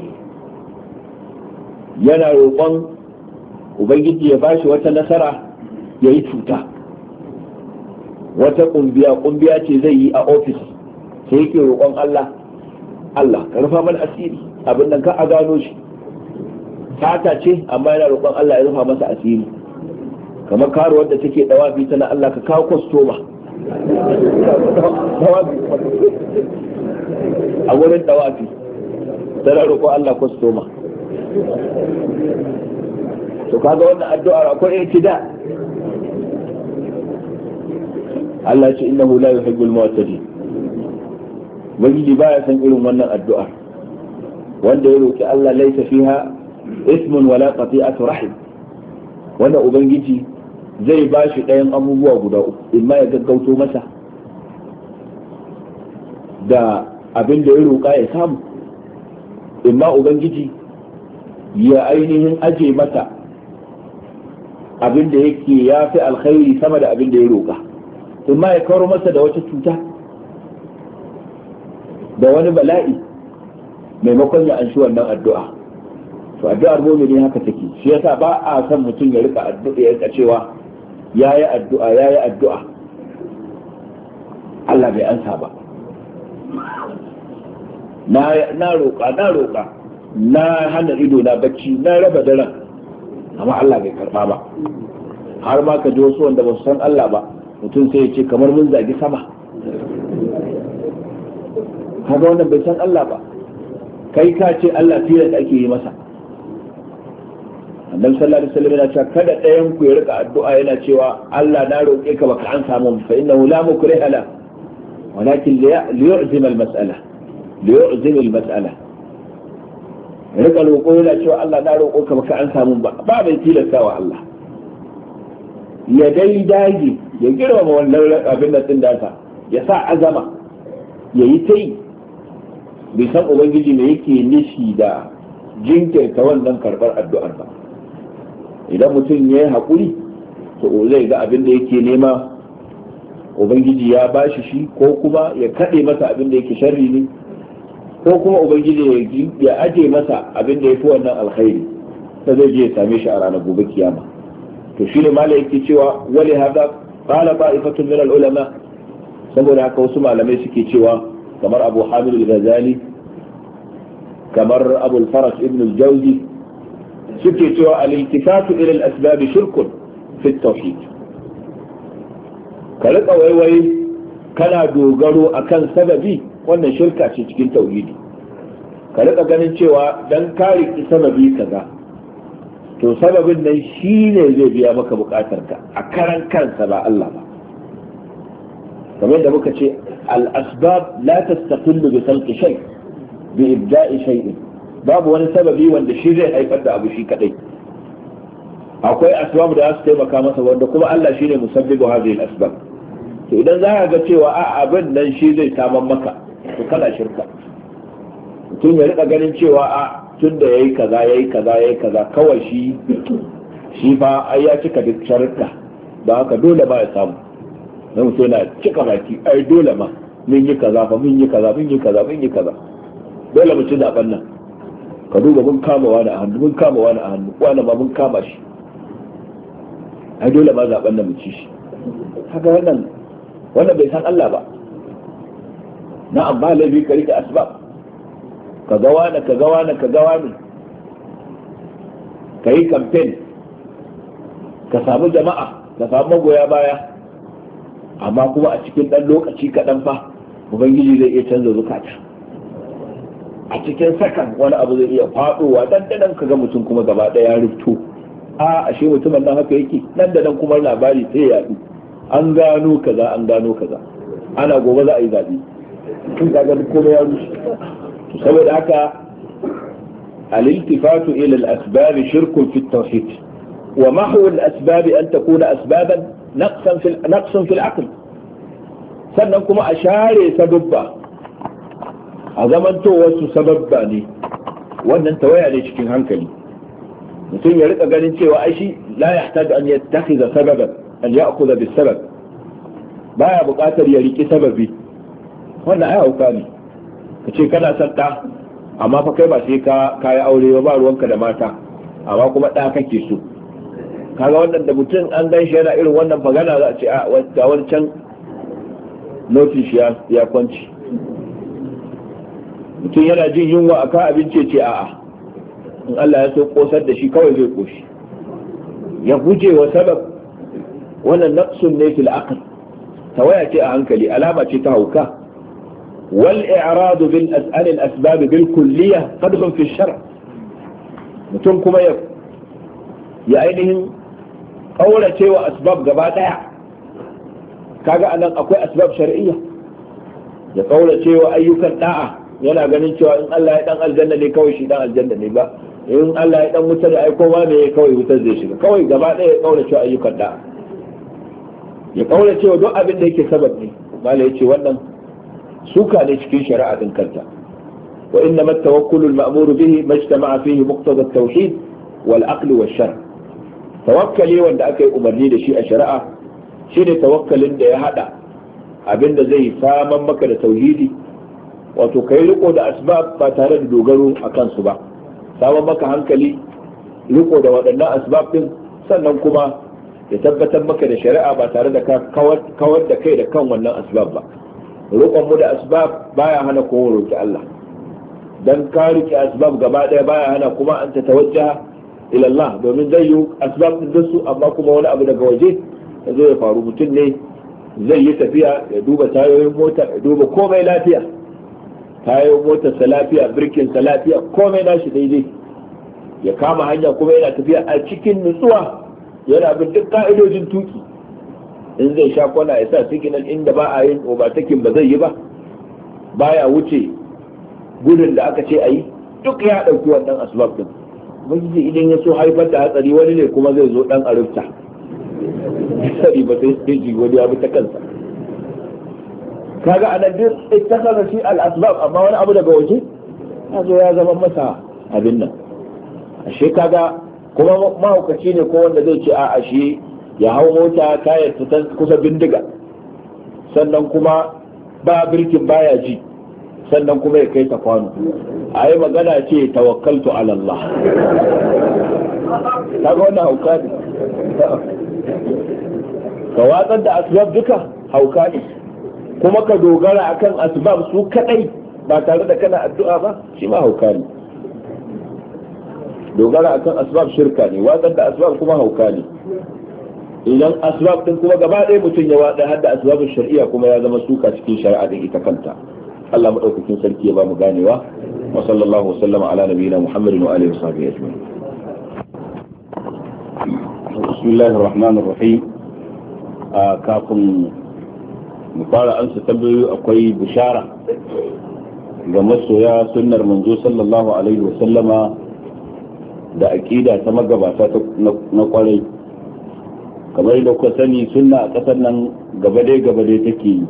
yana roƙon ubangiji ya bashi wata nasara ya yi cuta, wata kumbiya kumbiya ce zai yi a ofis, sai yake roƙon Allah Allah ka rufa mana asiri, abin nan ka a gano shi, sata ce amma yana roƙon Allah ya rufa masa asiri. kamar karuwar da take dawafi tana Allah ka kawo kwastoma a wurin dawafi tana roƙon Allah kwastoma. to kaga wannan addu'ar akwai iktida. Allah ce innahu la yuhibbul mu'tadin, wajiji baya san irin wannan addu'ar wanda ya roki Allah laysa fiha ismun wala qati'atu rahim, wanda ubangiji zai bashi ɗayan abubuwa guda uku, imma ya gaggauto masa da abin da ya roƙa ya samu, imma ubangiji ya ainihin aje mata abin da yake ya fi alkhairi sama da abin da ya roƙa, imma ya kawar masa da wata cuta da wani bala'i maimakon ya anshi wannan addu'a. to addu'ar mu'mini haka take, shi yasa ba a san mutum ya rika addu'a ya rika cewa yayi addu'a yayi addu'a Allah bai ansa ba, na na roƙa na roƙa na hana ido na bacci na raba daren amma Allah bai karba ba. har ma ka ji wasu wanda ba su san Allah ba, mutum sai ya ce kamar mun zagi sama, kaga wannan bai san Allah ba, kai ka ce Allah fiye da ake yi masa. annabi sallallahu alaihi wasallam yana cewa kada ɗayan ku ya rika addu'a yana cewa Allah na roƙe ka baka an samu, fa innahu la mukriha la walakin liyu'zim al-mas'ala liyu'zim al-mas'ala. rika roƙo yana cewa Allah na roƙo ka baka an samu ba ba bai tilasta wa Allah, ya dai dage ya girmama wannan abin da tun dasa, ya sa azama ya yi ta yi, bai san ubangiji me yake nishi da jinkirta wannan karɓar addu'ar ba. idan mutum ya yi haƙuri to zai ga abin da yake nema ubangiji ya bashi shi, ko kuma ya kaɗe masa abin da yake sharri ne, ko kuma ubangiji ya aje masa abin da ya fi wannan alkhairi ta zai je ya same shi a ranar gobe kiyama. to shi ne malai yake cewa wali hada qala ba'ifatun min al-ulama, saboda haka wasu malamai suke cewa kamar Abu Hamid al-Ghazali, kamar Abu al-Faraj ibn al-Jawzi, suke cewa al-iltifatu ila al-asbab shirkun fi at-tauhid. ka rika waiwai kana dogaro akan sababi, wannan shirka ce cikin tauhidi. ka rika ganin cewa dan ka riki sababi kaza to sababin nan shine zai biya maka bukatarka a karan kansa ba Allah ba. kamar da muka ce al-asbab la tastaqillu bi khalqi shay bi ibda'i shay'in, babu wani sababi wanda shi zai haifar da abu shi kadai. akwai asbab da za su taimaka masa wanda kuma Allah shine musabbibu hadhihi al-asbab. to idan za ka ga cewa a abin nan shi zai saman maka, to kana shirka. mutum ya rika ganin cewa a tun da yayi kaza yayi kaza yayi kaza kawai shi shi fa ai ya cika duk sharuɗa, ba haka dole ba ya samu. dan mutum yana cika baki ai dole ma mun yi kaza fa mun yi kaza mun yi kaza mun yi kaza dole mu ci zaben nan. ka duba mun kama wani a hannu mun kama wani a hannu wani ma mun kama shi, ai dole ma zaben nan mu ci shi. haka wannan wannan bai san Allah ba. na'am ba laifi ka rike asbab, ka ga wani ka ga wani ka ga wani ka yi campaign, ka samu jama'a, ka samu magoya baya, amma kuma a cikin dan lokaci kaɗan fa ubangiji zai iya canza zukata. a cikin sakan wani abu zai iya faɗowa dandanan ka ga mutum kuma gaba ɗaya ya rufto. a ashe mutumin nan haka yake, nan da nan kuma labari sai ya yaɗu, an gano kaza an gano kaza, ana gobe za a yi zaɓe, kin ga duk komai ya rushe. saboda haka al-iltifatu ila al-asbab shirkun fi at-tauhid wa mahwu al-asbab an takuna asbaban naqsan fi naqsan fi al-aql. sannan kuma a share sababba, a zamantowar su sababba ne, wannan tawaya ne cikin hankali. mutum ya rika ganin cewa ai shi la yahtaju an yattakhidha sababan an ya'khudha bis-sabab, baya buƙatar ya riki sababi. wannan ai hauka ne. kace kana son da amma fa kai ba sai ka kai aure ba, ruwanka da mata, amma kuma da kake so. kaga wannan da mutum an gan shi yana irin wannan magana za a ce a ga wancan notice ya ya kwanci. mutum yana jin yunwa akan abinci ce a'a, in Allah ya so kosar da shi kawai zai koshi. ya guje wa sabab, wannan naqsun ne fil aql, tawaya ce a hankali, alama ce ta hauka. wal i'rad bil as'al al asbab bil kulliyah qadhun fi shar'. mutum kuma ya ya ainihin kaurace wa asbab gaba daya. kaga anan akwai asbab shar'iyya, ya kaurace wa ayyukan da'a, yana ganin cewa in Allah ya dan aljanna ne kawai shi dan aljanna ne ba, in Allah ya dan wuta da aiko ma ne kawai wutar zai shiga. kawai gaba daya ya kaurace wa ayyukan da'a, ya kaurace wa duk abin da yake sabab ne. mala yace wannan suka ne cikin shari'a din kanta. wa inna ma tawakkul al-ma'mur bihi majtama'a fihi muqtada at-tauhid wal aql wal shar'. tawakkali wanda aka yi umarni da shi a shari'a shine tawakkalin da ya hada abinda zai saman maka da tauhidi, wato kai riko da asbab ba tare da dogaro akan su ba, saman maka hankali, riko da waɗannan asbab din, sannan kuma ya tabbatar maka da shari'a ba tare da kawar da kai da kan wannan asbab ba. roƙon mu da asbab baya hana kowa roƙi Allah, dan ka riƙe asbab gaba ɗaya baya hana kuma an ta tawajjaha ila Allah, domin zai yi asbab din su amma kuma wani abu daga waje ya zo ya faru. mutum ne zai yi tafiya, ya duba tayoyin mota, ya duba komai lafiya, tayoyin motar sa lafiya, birkin sa lafiya, komai nashi daidai, ya kama hanya kuma yana tafiya a cikin nutsuwa, yana bin duk ka'idojin tuki. in zai sha kwana ya sa signal inda ba a yin overtaking ba zai yi ba, baya wuce gudun da aka ce a yi, duk ya ɗauki wannan asbab din. Ubangiji idan ya so haifar da hatsari, wani ne kuma zai zo dan arufta hatsari ba sai sai ji wani abu ta kansa. kaga anan duk ittakhadha shi al-asbab, amma wani abu daga waje ya zo ya zama masa abin nan. ashe kaga kuma mahaukaci ne ko wanda zai ce a ashe ya hau mota tayar ta kusa bindiga, sannan kuma ba birkin baya ji, sannan kuma ya kai ta kwano. a yi magana ce tawakkaltu ala Allah. kaga wannan hauka ne. ka watsar da asbab duka hauka ne, kuma ka dogara akan asbab su kadai ba tare da kana addu'a ba, shi ma hauka ne. dogara akan asbab shirka ne, watsar da asbab kuma hauka ne. idan asbab din kuma gaba ɗaya mutum ya watsa har da asbabin shari'a kuma ya zama suka cikin shari'a din ita kanta. Allah madaukakin sarki ya ba mu ganewa. wa sallallahu wasallama ala nabiyina Muhammadin wa alihi wa sahbihi ajma'in. Bismillahir rahmanir rahim. kafin mu fara ansa tambayoyi. Akwai bishara ga masoya sunnar manzo sallallahu alaihi wa sallama da aqida ta magabata na kwarai. Kamar yadda kuka sani, sunna a kasar nan gaba dai gaba dai take yi.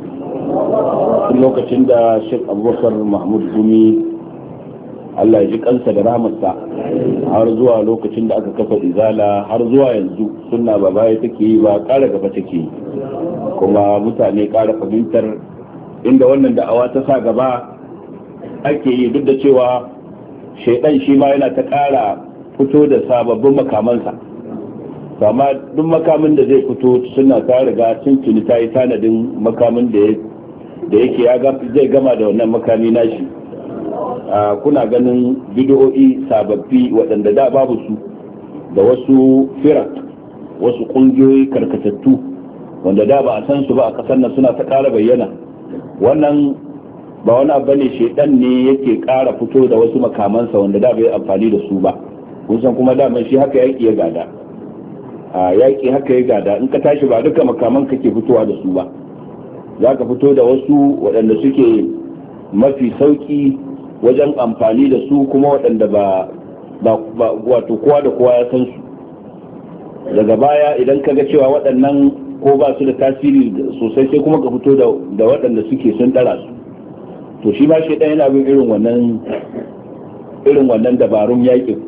Lokacin da Sheikh Abubakar Mahmud Gumi, Allah ya ji kansa da rahmarsa, har zuwa lokacin da aka kafa izala har zuwa yanzu, sunna ba baya take yi ba, ƙara gaba take yi. Kuma mutane ƙara fahimtar inda wannan da'awa ta sa gaba ake yi, duk da cewa shaidan shi ma yana ta ƙara fito da sababbin makamansa. Amma duk makamin da zai fito suna ta riga tuntuni ta yi tanadin makamin da yake ya zai gama da wannan makami nashi. Kuna ganin bidiyo'i sababbi waɗanda da babu su, da wasu firak, wasu ƙungiyoyi karkatattu wanda da ba a san su ba a ƙasar nan suna ta ƙara bayyana. Wannan ba wani abu ne, shaidan ne yake ƙara fito da wasu makamansa wanda da bai amfani da su ba. Kun san kuma daman shi haka yaki ya gada. A yaƙi haka ya gada, in ka tashi ba duka makaman kake fitowa da su ba, za ka fito da wasu waɗanda suke mafi sauƙi wajen amfani da su, kuma waɗanda ba wato kowa da kowa ya san su. Daga baya idan ka ga cewa waɗannan ko ba su da tasiri sosai, sai kuma ka fito da waɗanda suke sun ɗara su. To shi ba shi ɗaya yana bin irin wannan irin wannan dabarun yaƙin.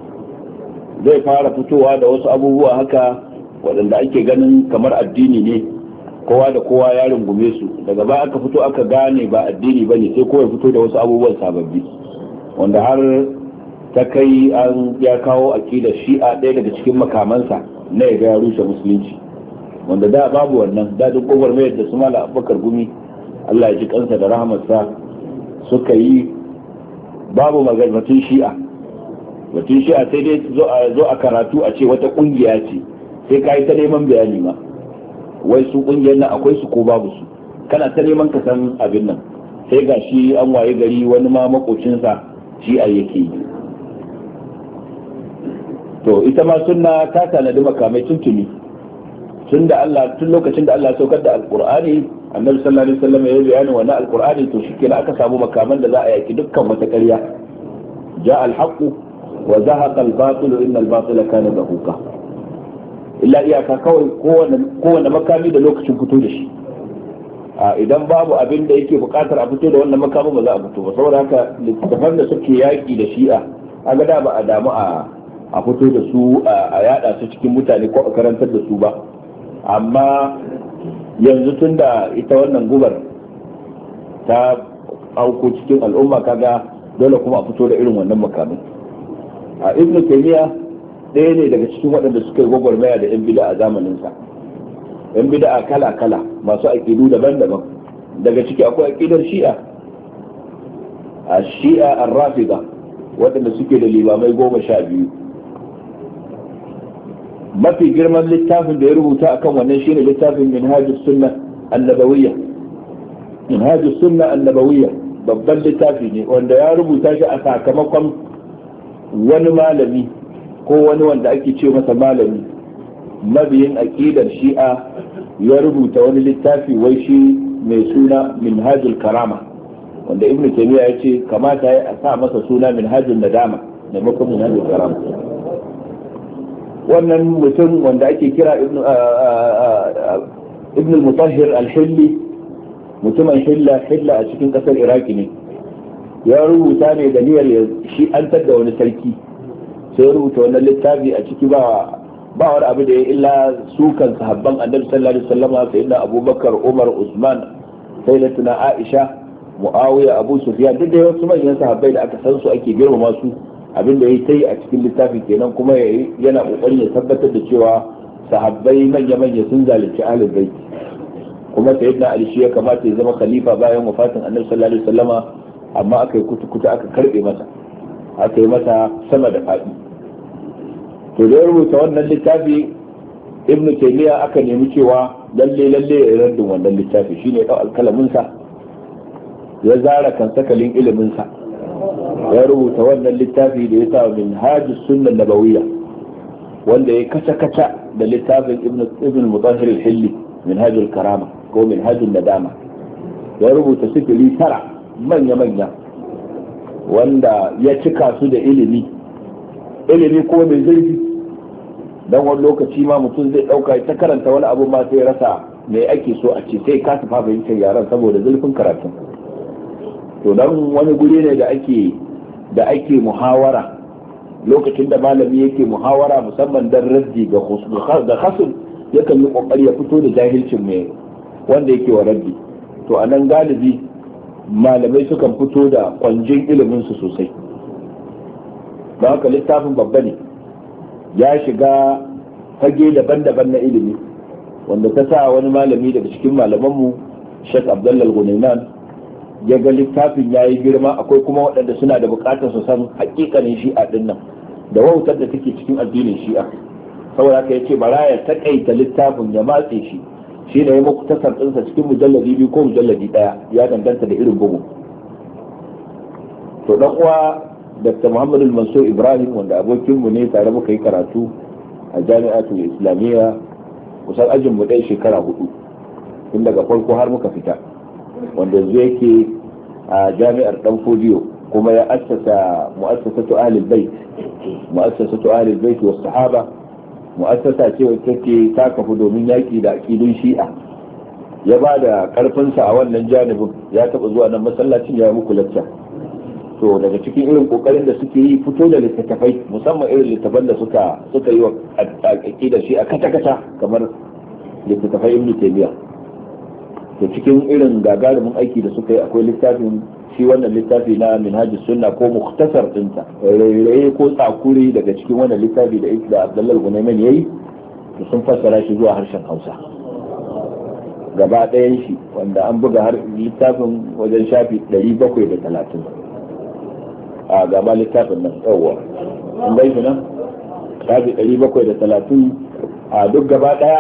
Zai fara fitowa da wasu abubuwa haka waɗanda ake ganin kamar addini ne, kowa da kowa ya rungume su. Daga baya aka fito aka gane ba addini ba ne, sai kowa fito da wasu abubuwan sababbi, wanda har ta kai an ya kawo aƙidar shi'a ɗaya daga cikin makamansa na ya ga ya rushe musulunci, wanda da babu wannan. Da duk gwagwarmayar da su Malam Abubakar Gumi, Allah ya ji kansa da rahamarsa, suka yi babu maganganun shi'a. Batun shi a sai dai zo a karatu a ce wata kungiya ce, sai ka yi ta neman bayani ma, wai su kungiyar nan akwai su ko babu su, kana ta neman ka san abin nan. Sai ga shi an waye gari wani ma makocinsa shi a yake yi. To ita ma sunna ta tanadi makamai tuntuni, tun da Allah, tun lokacin da Allah ya saukar da alqur'ani, annabi sallallahu alaihi wasallam ya bayani wannan alqur'ani, to shikenan aka samu makaman da za a yaki dukkan wata ƙarya. Ja al-haqqu wa zahaqa al-batil inna al-batila kana zahuqa. Illa iyaka kawai kowanne kowanne makami da lokacin fito da shi. A idan babu abin da yake bukatar a fito da wannan makamin ba za a fito ba. Saboda haka littattafan da suke yaki da shi'a, aga da ba a damu a a fito da su a yada su cikin mutane ko a karantar da su ba. Amma yanzu tunda ita wannan gubar ta auko cikin al'umma, kaga dole kuma a fito da irin wannan makamin. A Ibn Taymiyyah ɗaya ne daga cikin waɗanda suka yi gwagwarmaya da 'yan bid'a a zamaninsa. 'Yan bid'a kala-kala masu aƙidu daban-daban, daga ciki akwai aƙidar shi'a, a shi'a ar-rafida, waɗanda suke da limamai goma sha biyu. Mafi girman littafin da ya rubuta akan wannan shine littafin Minhajus Sunnah An-Nabawiyya. Minhajus Sunnah An-Nabawiyya babban littafi ne wanda ya rubuta shi a sakamakon wani malami ko wani wanda ake ce masa malami mabiyin aqidar shi'a ya rubuta wani littafi wai shi mai suna Minhajul Karama, wanda Ibn Taymiyyah ya ce kamata ya sa masa suna Minhajul Nadama maimakon Minhajul Karama. Wannan mutum wanda ake kira Ibn al-Mutahhir al-Hilli, mutumin Hilla Hilla a cikin kasar Iraki ne, ya rubuta ne da niyyar shi an tadda wani sarki, sai rubuta wannan littafi a ciki ba ba wani abu da ya illa sukan sahabban Annabi sallallahu alaihi wasallam, sayyidina Abubakar, Umar, Usman, sayyidatuna Aisha, Muawiya, Abu Sufyan, duk da wasu manyan sahabbai da aka san su ake girmama su. Abin da ya yi a cikin littafi kenan, kuma yana kokarin ya tabbatar da cewa sahabbai manya-manya sun zalunci ahlul bait, kuma sayyidina Ali shi ya kamata ya zama khalifa bayan wafatin Annabi sallallahu alaihi wasallama, amma aka yi kutu-kutu aka karbe masa, aka yi masa sama da faɗi. To da ya rubuta wannan littafi, Ibn Taymiyyah aka nemi cewa lalle lalle ya raddin wannan littafi, shine ya dau alkalamin sa ya zara kan sakalin ilimin sa, ya rubuta wannan littafi da ya sa Minhajus Sunnah Nabawiyya, wanda ya kaca-kaca da littafin Ibn Ibn Mutahhir al-Hilli Minhajul Karama, ko minhajun nadama, ya rubuta sifili tara manya-manya wanda ya cika su da ilimi ilimi ko mai zurfi, don wani lokaci ma mutum zai ɗauka ta karanta wani abu ma sai rasa me ake so a ce, sai kasa fahimtar yaran saboda zurfin karatun. to don wani guri ne da ake da ake muhawara, lokacin da malami yake muhawara musamman dan raddi ga da khasul yakan yi kokari ya fito da jahilcin mai wanda yake wa raddi. to anan galibi malamai sukan fito da kwanjin ilimin su sosai. don haka littafin babba ne, ya shiga fage daban-daban na ilimi, wanda ta sa wani malami daga cikin malamanmu Sheikh Abdullah Al-Gunayman ya ga littafin ya yi girma. akwai kuma waɗanda suna da buƙatar su san hakikanin shi'a din nan da wautar da take cikin addinin shi'a, saboda haka yace bara ya takaita littafin ya matse shi shi ne ya muku tasar ɗinsa cikin mujalladi biyu ko mujalladi ɗaya, ya danganta da irin bugu. to dan uwa Dr. Muhammad Mansur Ibrahim, wanda abokinmu ne, tare muka yi karatu a Jami'atul Islamiyya, kusan ajin mu ɗaya shekara hudu tun daga farko har muka fita, wanda yanzu yake a jami'ar Dan Fodiyo, kuma ya assasa mu'assasatu Ahlul Bait mu'assasatu Ahlul Bait was Sahaba, mu'assasa ce wacce take ta kafu domin yaki da aqidun Shi'a. ya ba da karfin sa a wannan janibin, ya taba zuwa nan masallacin ya muku lacca. to daga cikin irin kokarin da suke yi, fito da littattafai, musamman irin littattafan da suka suka yi wa aqidar Shi'a kata-kata, kamar littattafai Ibn Taymiyyah. da cikin irin gagarumin aiki da suka yi akwai littafin shi wannan littafi na Minhajus Sunna ko mukhtasar dinta, rairaye ko tsakuri daga cikin wannan littafi da da Abdullah Gunayman yayi, to sun fassara shi zuwa harshen Hausa gaba ɗayan shi, wanda an buga har littafin wajen shafi ɗari bakwai da talatin a gaba littafin nan yawa an bai shi nan shafi ɗari bakwai da talatin a duk gaba ɗaya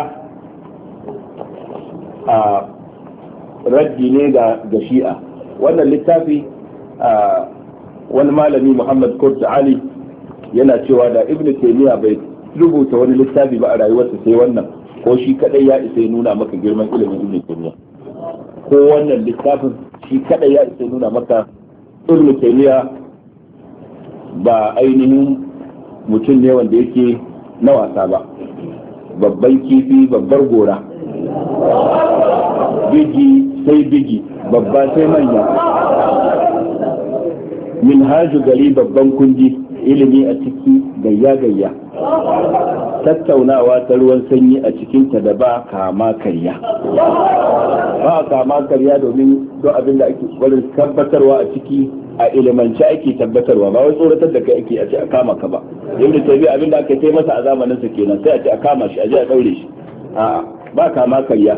a raddi ne ga Shi'a. wannan littafi a wani malami Muhammad Kurti Ali yana cewa da Ibn Taymiyyah bai rubuta wani littafi ba a rayuwarsa sai wannan, ko shi kadai ya isa ya nuna maka girman ilimin Ibn Taymiyyah. ko wannan littafin shi kadai ya isa ya nuna maka Ibn Taymiyyah ba ainihin mutum ne wanda yake na wasa ba, babban kifi babbar gora, bigi sai bigi, babba sai manya, minhaju gari babban kundi, ilimi a ciki gayya gayya, tattaunawa ta ruwan sanyi a cikinta da ba kama karya. ba kama karya domin don abin da ake barin tabbatarwa a ciki a ilimance ake tabbatarwa, ba wai tsoratar da kai ake a ce a kama ka ba. Ibn Taymiyyah abin da aka yi masa a zamanin sa kenan, sai a ce a kama shi, a je a daure shi. a'a ba kama karya.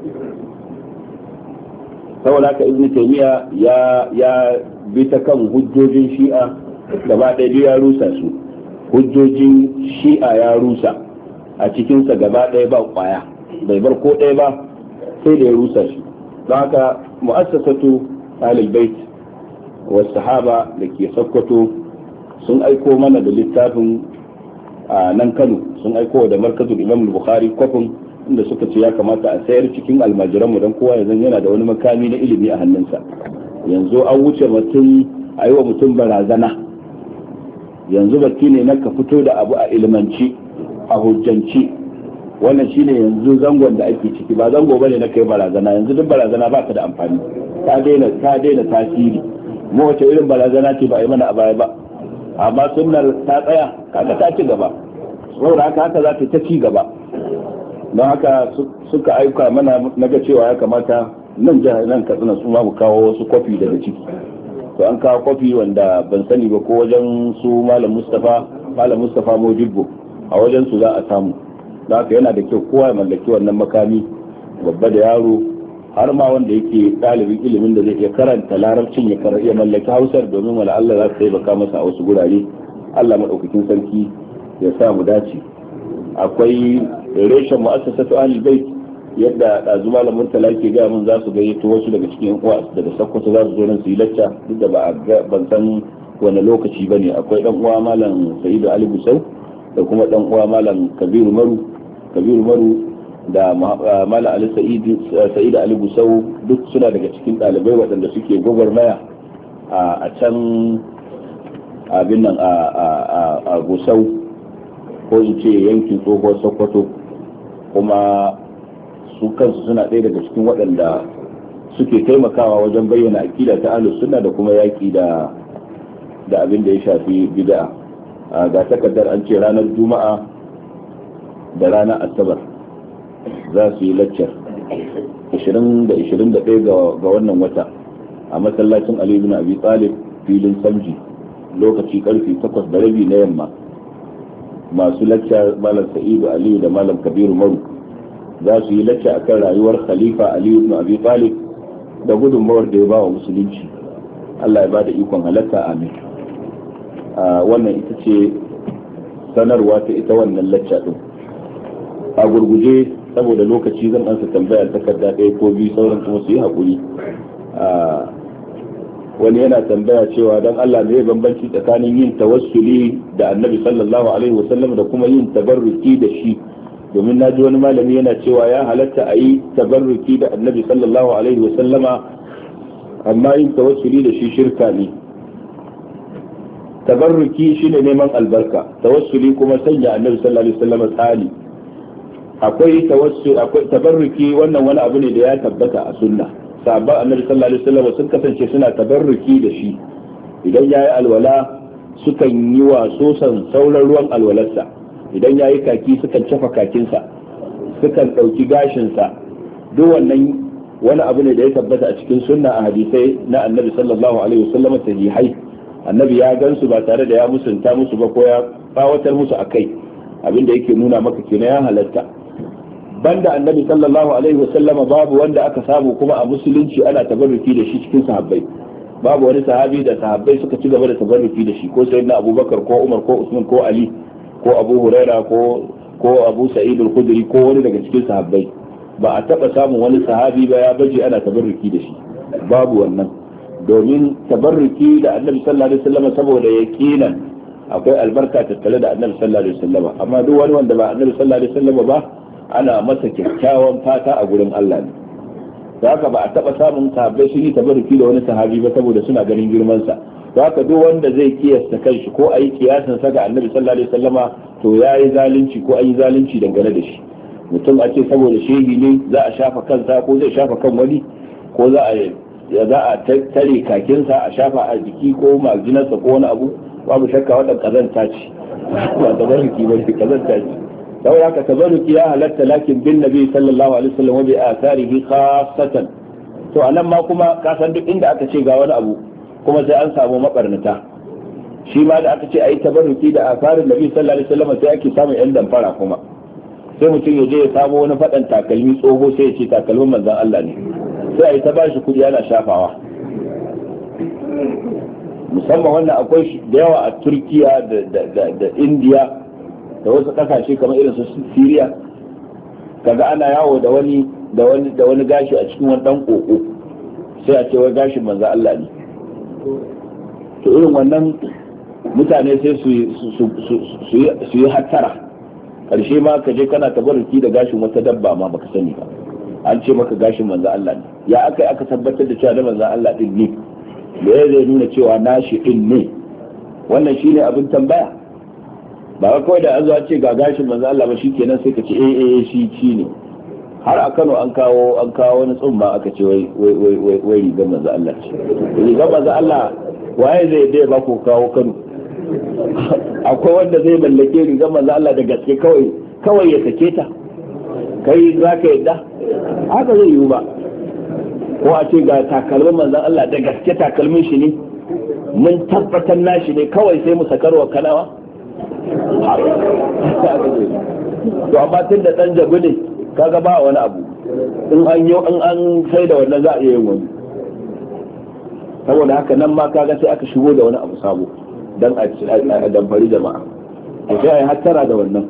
saboda haka Ibn Taymiyyah ya ya bi ta kan hujjojin Shi'a gaba ɗaya ya rusa su, hujjojin Shi'a ya rusa a cikinsa gaba ɗaya ba kwaya, bai bar ko ɗaya ba sai da ya rusa shi. don haka mu'assasatu Ahlul Bait was Sahaba da ke Sokoto sun aiko mana da littafin a nan Kano, sun aiko da markazul Imam Bukhari kwafin, inda suka ce ya kamata a sayar cikin almajiranmu don kowa ya zan yana da wani makami na ilimi a hannunsa. yanzu an wuce mutum a yi wa mutum barazana, yanzu baki ne na ka fito da abu a ilmanci a hujjanci. wannan shine yanzu zangon da ake ciki, ba zango bane na kai barazana. yanzu duk barazana ba ta da amfani, ta daina ta daina tasiri. mu wace irin barazana ce ba a yi mana a baya ba, amma sunnar ta tsaya, kaga ta ci gaba. saboda haka haka za ta ci gaba. don haka suka aika mana naga cewa ya kamata nan jihar nan Katsina su ma mu kawo wasu kofi daga ciki. to an kawo kofi wanda ban sani ba ko wajen su malam Mustafa malam Mustafa Mojibbo a wajen su za a samu. don haka yana da kyau kowa ya mallaki wannan makami, babba da yaro, har ma wanda yake ɗalibin ilimin da zai iya karanta larabcin ya iya mallaki Hausar, domin wala Allah za su taimaka masa a wasu gurare. Allah madaukakin sarki ya sa mu dace. akwai reshen mu'assasatu Ahlul Bait, yadda ɗazu malam Murtala ke gaya mun za su gayyato wasu daga cikin uwa daga Sokoto za su zo nan su yi lacca, duk da ba ban san wani lokaci bane. akwai dan uwa malam Sa'idu Ali Busau da kuma dan uwa malam Kabiru Maru. Kabiru Maru da Malam Ali Sa'id Ali Gusau duk suna daga cikin ɗalibai waɗanda suke gwagwarmaya a can abin nan a Gusau ko in ce yankin tsohuwar Sokoto, kuma su kansu suna ɗaya daga cikin waɗanda suke taimakawa wajen bayyana akida ta ahlus sunna da kuma yaki da da abin da ya shafi bid'a. Ga takardar an ce ranar Juma'a da ranar Asabar za su yi laccar ashirin da ashirin da ɗaya ga wannan wata a masallacin Ali ibn Abi Talib filin Samji, lokaci karfe takwas da rabi na yamma. Masu laccar Malam Sa'idu Aliyu da Malam Kabiru Maru za su yi lacca akan rayuwar Khalifa Ali ibn Abi Talib da gudunmawar da ya ba wa musulunci. Allah ya ba da ikon halatta, amin. Wannan ita ce sanarwa ta ita wannan lacca din. A gurguje saboda lokaci zan ansa tambayar takarda ɗaya ko biyu, sauran kuma su yi haƙuri. Wani yana tambaya cewa don Allah ne bambanci tsakanin yin tawassuli da Annabi sallallahu alaihi wasallam da kuma yin tabarruki da shi, domin na ji wani malami yana cewa ya halatta a yi tabarruki da Annabi sallallahu alaihi wasallama amma yin tawassuli da shi shirka ne. Tabarruki shine neman albarka, tawassuli kuma sanya Annabi sallallahu alaihi wasallama tsali. Akwai tawassul, akwai tabarruki, wannan wani abu ne da ya tabbata a sunna. Sahabban Annabi sallallahu alaihi wasallam sun kasance suna tabarruki da shi. Idan yayi alwala sukan yi wa sosan sauran ruwan alwalarsa, idan yayi kaki sukan cafa kakinsa, sukan dauki gashinsa. Duk wannan wani abu ne da ya tabbata a cikin sunna a hadisai na Annabi sallallahu alaihi wasallam sahihai. Annabi ya gansu ba tare da ya musunta musu ba ko ya bawatar musu akai, abinda yake nuna maka kenan ya halatta. Banda Annabi sallallahu alaihi wasallam babu wanda aka samu kuma a musulunci ana tabarruki da shi cikin sahabbai. Babu wani sahabi da sahabbai suka ci gaba da tabarruki da shi, ko sayyidina Abubakar ko Umar ko Usman ko Ali ko Abu Huraira ko ko Abu Sa'id al-Khudri ko wani daga cikin sahabbai. Ba a taba samun wani sahabi ba ya baje ana tabarruki da shi, babu wannan. Domin tabarruki da Annabi sallallahu alaihi wasallam saboda yaqinan akwai albarka tattare da Annabi sallallahu alaihi wasallam, amma duk wani wanda ba Annabi sallallahu alaihi wasallam ba ana masa kyakkyawan fata a gurin Allah ne. Da haka ba a taba samun sahabbai sun yi tabarruki da wani sahabi ba saboda suna ganin girman sa. Da haka duk wanda zai kiyasta kanshi ko ayi kiyasan sa ga Annabi sallallahu alaihi wasallama to yayi zalunci ko ayi zalunci dangane da shi. Mutum a ce saboda shehi ne za a shafa kansa ko zai shafa kan wani, ko za a za a tare kakinsa a shafa a jiki ko marjinarsa ko wani abu, babu shakka wannan kazanta ce. Ba tabarruki ba, kazanta ce. لو ياك تبرك يا هلت لكن بالنبي صلى الله عليه وسلم وبآثاره خاصة. to anan ma kuma ka san duk inda aka ce ga wani abu kuma sai an samu mabarnata. Shi ma da aka ce ayi tabarruki da asarin nabi sallallahu alaihi wasallam sai ake samun yan damfara kuma. Sai mutum ya je ya samu wani fadan takalmi tsoho sai ya ce takalmin manzon Allah ne. Sai ayi ta bashi kudi yana shafawa. Musamman wannan akwai da yawa a Turkiya da da da India da wasu kasashe kamar irin su Syria, kaga ana yawo da wani da wani da wani gashi a cikin wani dan koko, sai a ce wai gashin manzo Allah ne. To irin wannan mutane sai su su su yi hattara, karshe ma ka je kana tabarruki da gashin wata dabba ma baka sani ba, an ce maka gashin manzo Allah ne. Ya akai aka tabbatar da cewa da manzo Allah din ne, me zai nuna cewa nashi din ne? Wannan shine abin tambaya. Ba kawai da an zo ce ga gashin manzo Allah ba shikenan sai ka ce eh eh shi shi ne. Har a Kano an kawo an kawo wani tsumma aka ce wai wai wai wai rigar manzo Allah ce. Rigar manzo Allah waye zai dai ba ku kawo Kano? Akwai wanda zai mallake rigar manzo Allah da gaske kawai kawai ya sake ta. Kai za ka yadda? Haka zai yiwu ba. Ko a ce ga takalmin manzo Allah da gaske takalmin shi ne? Mun tabbatar nashi ne kawai sai mu sakarwa kanawa? To amma tun da dan jabu ne kaga ba wani abu, in an yi in an sai da wannan za a iya yin wani. Saboda haka nan ma kaga sai aka shigo da wani abu sabo dan a damfari jama'a, to sai ai hattara da wannan.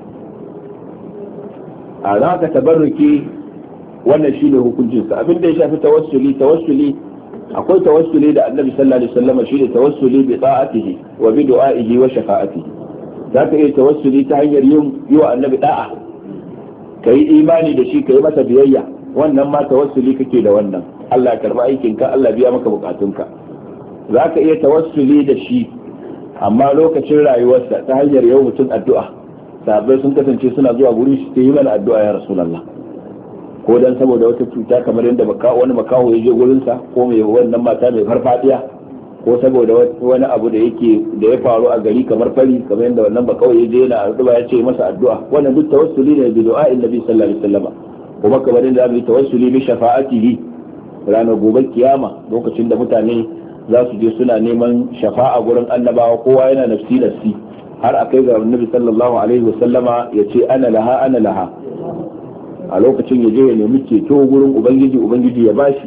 A za ka tabarruki wannan shine hukuncinsa. Abin da ya shafi tawassuli, tawassuli akwai tawassuli da Annabi sallallahu alaihi wasallam shine tawassuli bi ta'atihi wa bi du'a'ihi wa shafa'atihi. Za ka iya tawassuli ta hanyar yin yi wa Annabi da'a, ka kai imani da shi kai masa biyayya, wannan ma tawassuli kake da wannan. Allah ya karba aikinka, Allah biya maka bukatunka. Zaka iya tawassuli da shi amma lokacin rayuwarsa ta hanyar yau mutum addu'a. Sahabbai sun kasance suna zuwa gurin shi ta yi mana addu'a ya Rasulullah, ko dan saboda wata cuta kamar yadda wani makaho ya je gurinsa, ko mai wannan mata mai farfadiya, ko saboda wani abu da yake da ya faru a gari kamar fari, kamar yadda wannan makaho ya je yana addu'a ya ce masa addu'a. Wannan duk tawassuli ne bi du'a'in Nabi sallallahu alaihi wasallam. Kuma kamar yadda zamu yi tawassuli bi shafa'atihi ranar gobe kiyama, lokacin da mutane za su je suna neman shafa'a gurin annabawa, kowa yana nafsi nafsi, har a kai ga Annabi sallallahu alaihi wasallama ya ce ana laha ana laha. A lokacin ya je ya nemi ceto gurin ubangiji, ubangiji ya bashi.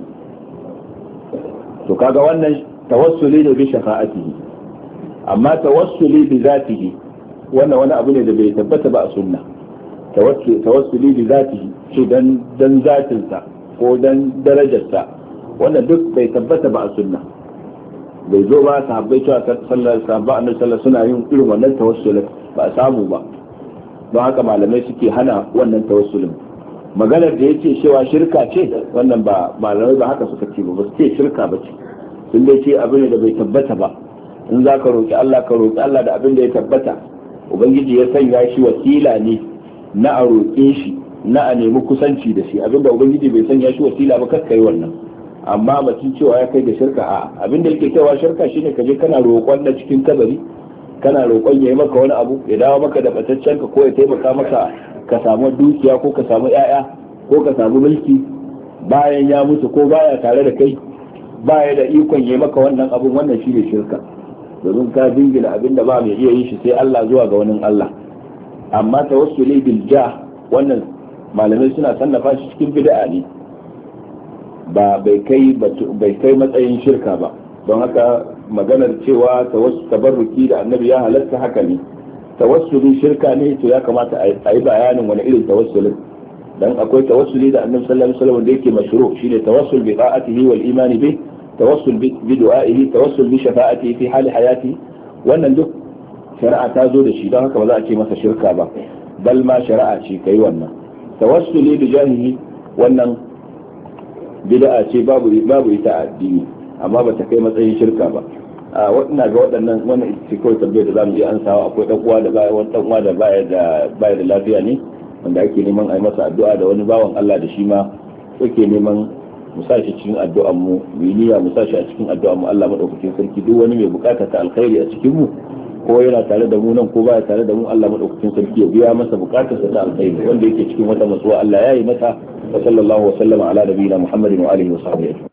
To kaga wannan tawassuli ne bi shafa'atihi. Amma tawassuli bi zatihi wannan wani abu ne da bai tabbata ba a sunna. Tawassuli bi zatihi shi dan dan zatinsa ko dan darajarsa, wannan duk bai tabbata ba a sunna. Bai zo ba sahabbai cewa sallallahu alaihi wasallam suna yin irin wannan tawassulin, ba a samu ba. Don haka malamai suke hana wannan tawassulin. Maganar da yake cewa shirka ce, wannan ba malamai ba haka suka ce ba, ba su ce shirka ba ce. Sun dai ce abin da bai tabbata ba. In za ka roƙi Allah ka roƙi Allah da abin da ya tabbata. Ubangiji ya sanya shi wasila ne na a roƙe shi, na a nemi kusanci da shi. Abinda Ubangiji bai sanya shi wasila ba, kar ka yi wannan. Amma batun cewa ya kai ga shirka, a abinda yake kaiwa shirka shine ka je kana roƙon na cikin kabari, kana roƙon ya yi maka wani abu, ya dawo maka da bataccen ka, ko ya taimaka maka ka samu dukiya, ko ka samu ƴaƴa, ko ka samu mulki bayan ya mutu, ko baya tare da kai, baya da ikon ya yi maka wannan abun. Wannan shine shirka, domin ka dingina abinda ba mai iya yin shi sai Allah zuwa ga wani Allah. Amma tawassuli bil jah, wannan malamai suna sannafa shi cikin bid'a ne, ba bai kai bai kai matsayin shirka ba. Don haka maganar cewa tabarruki da annabi ya halatta, haka ne. Tawassuli shirka ne, to ya kamata a yi bayanin wani irin tawassulin. Dan akwai tawassuli da annabi sallallahu alaihi wasallam da yake mashru', shine tawassul bi ta'atihi wal imani bih, tawassul bi du'a'ihi, tawassul bi shafa'atihi fi hali hayati. Wannan duk shari'a ta zo da shi, don haka ba za a ce masa shirka ba, bal ma shari'a ce kai wannan. Tawassuli bi jahihi, wannan bid'a ce, babu babu ita a addini, amma ba ta kai matsayin shirka ba. A ina ga waɗannan wannan ita kawai tambayar da zamu iya ansawa. Akwai dan uwa da baya wani dan uwa da baya da baya da lafiya ne, wanda ake neman a yi masa addu'a, da wani bawan Allah da shi ma yake neman mu sa shi cikin addu'an mu, mu yi niyya mu sa shi a cikin addu'an mu. Allah madaukakin sarki, duk wani mai bukata ta alkhairi a cikin mu, ko yana tare da mu nan ko baya tare da mu, Allah madaukakin sarki ya biya masa bukatarsa ta alkhairi. Wanda yake cikin wata matsuwa Allah ya yi masa. Wa sallallahu wa sallama ala nabiyina Muhammadin wa alihi wa sahbihi.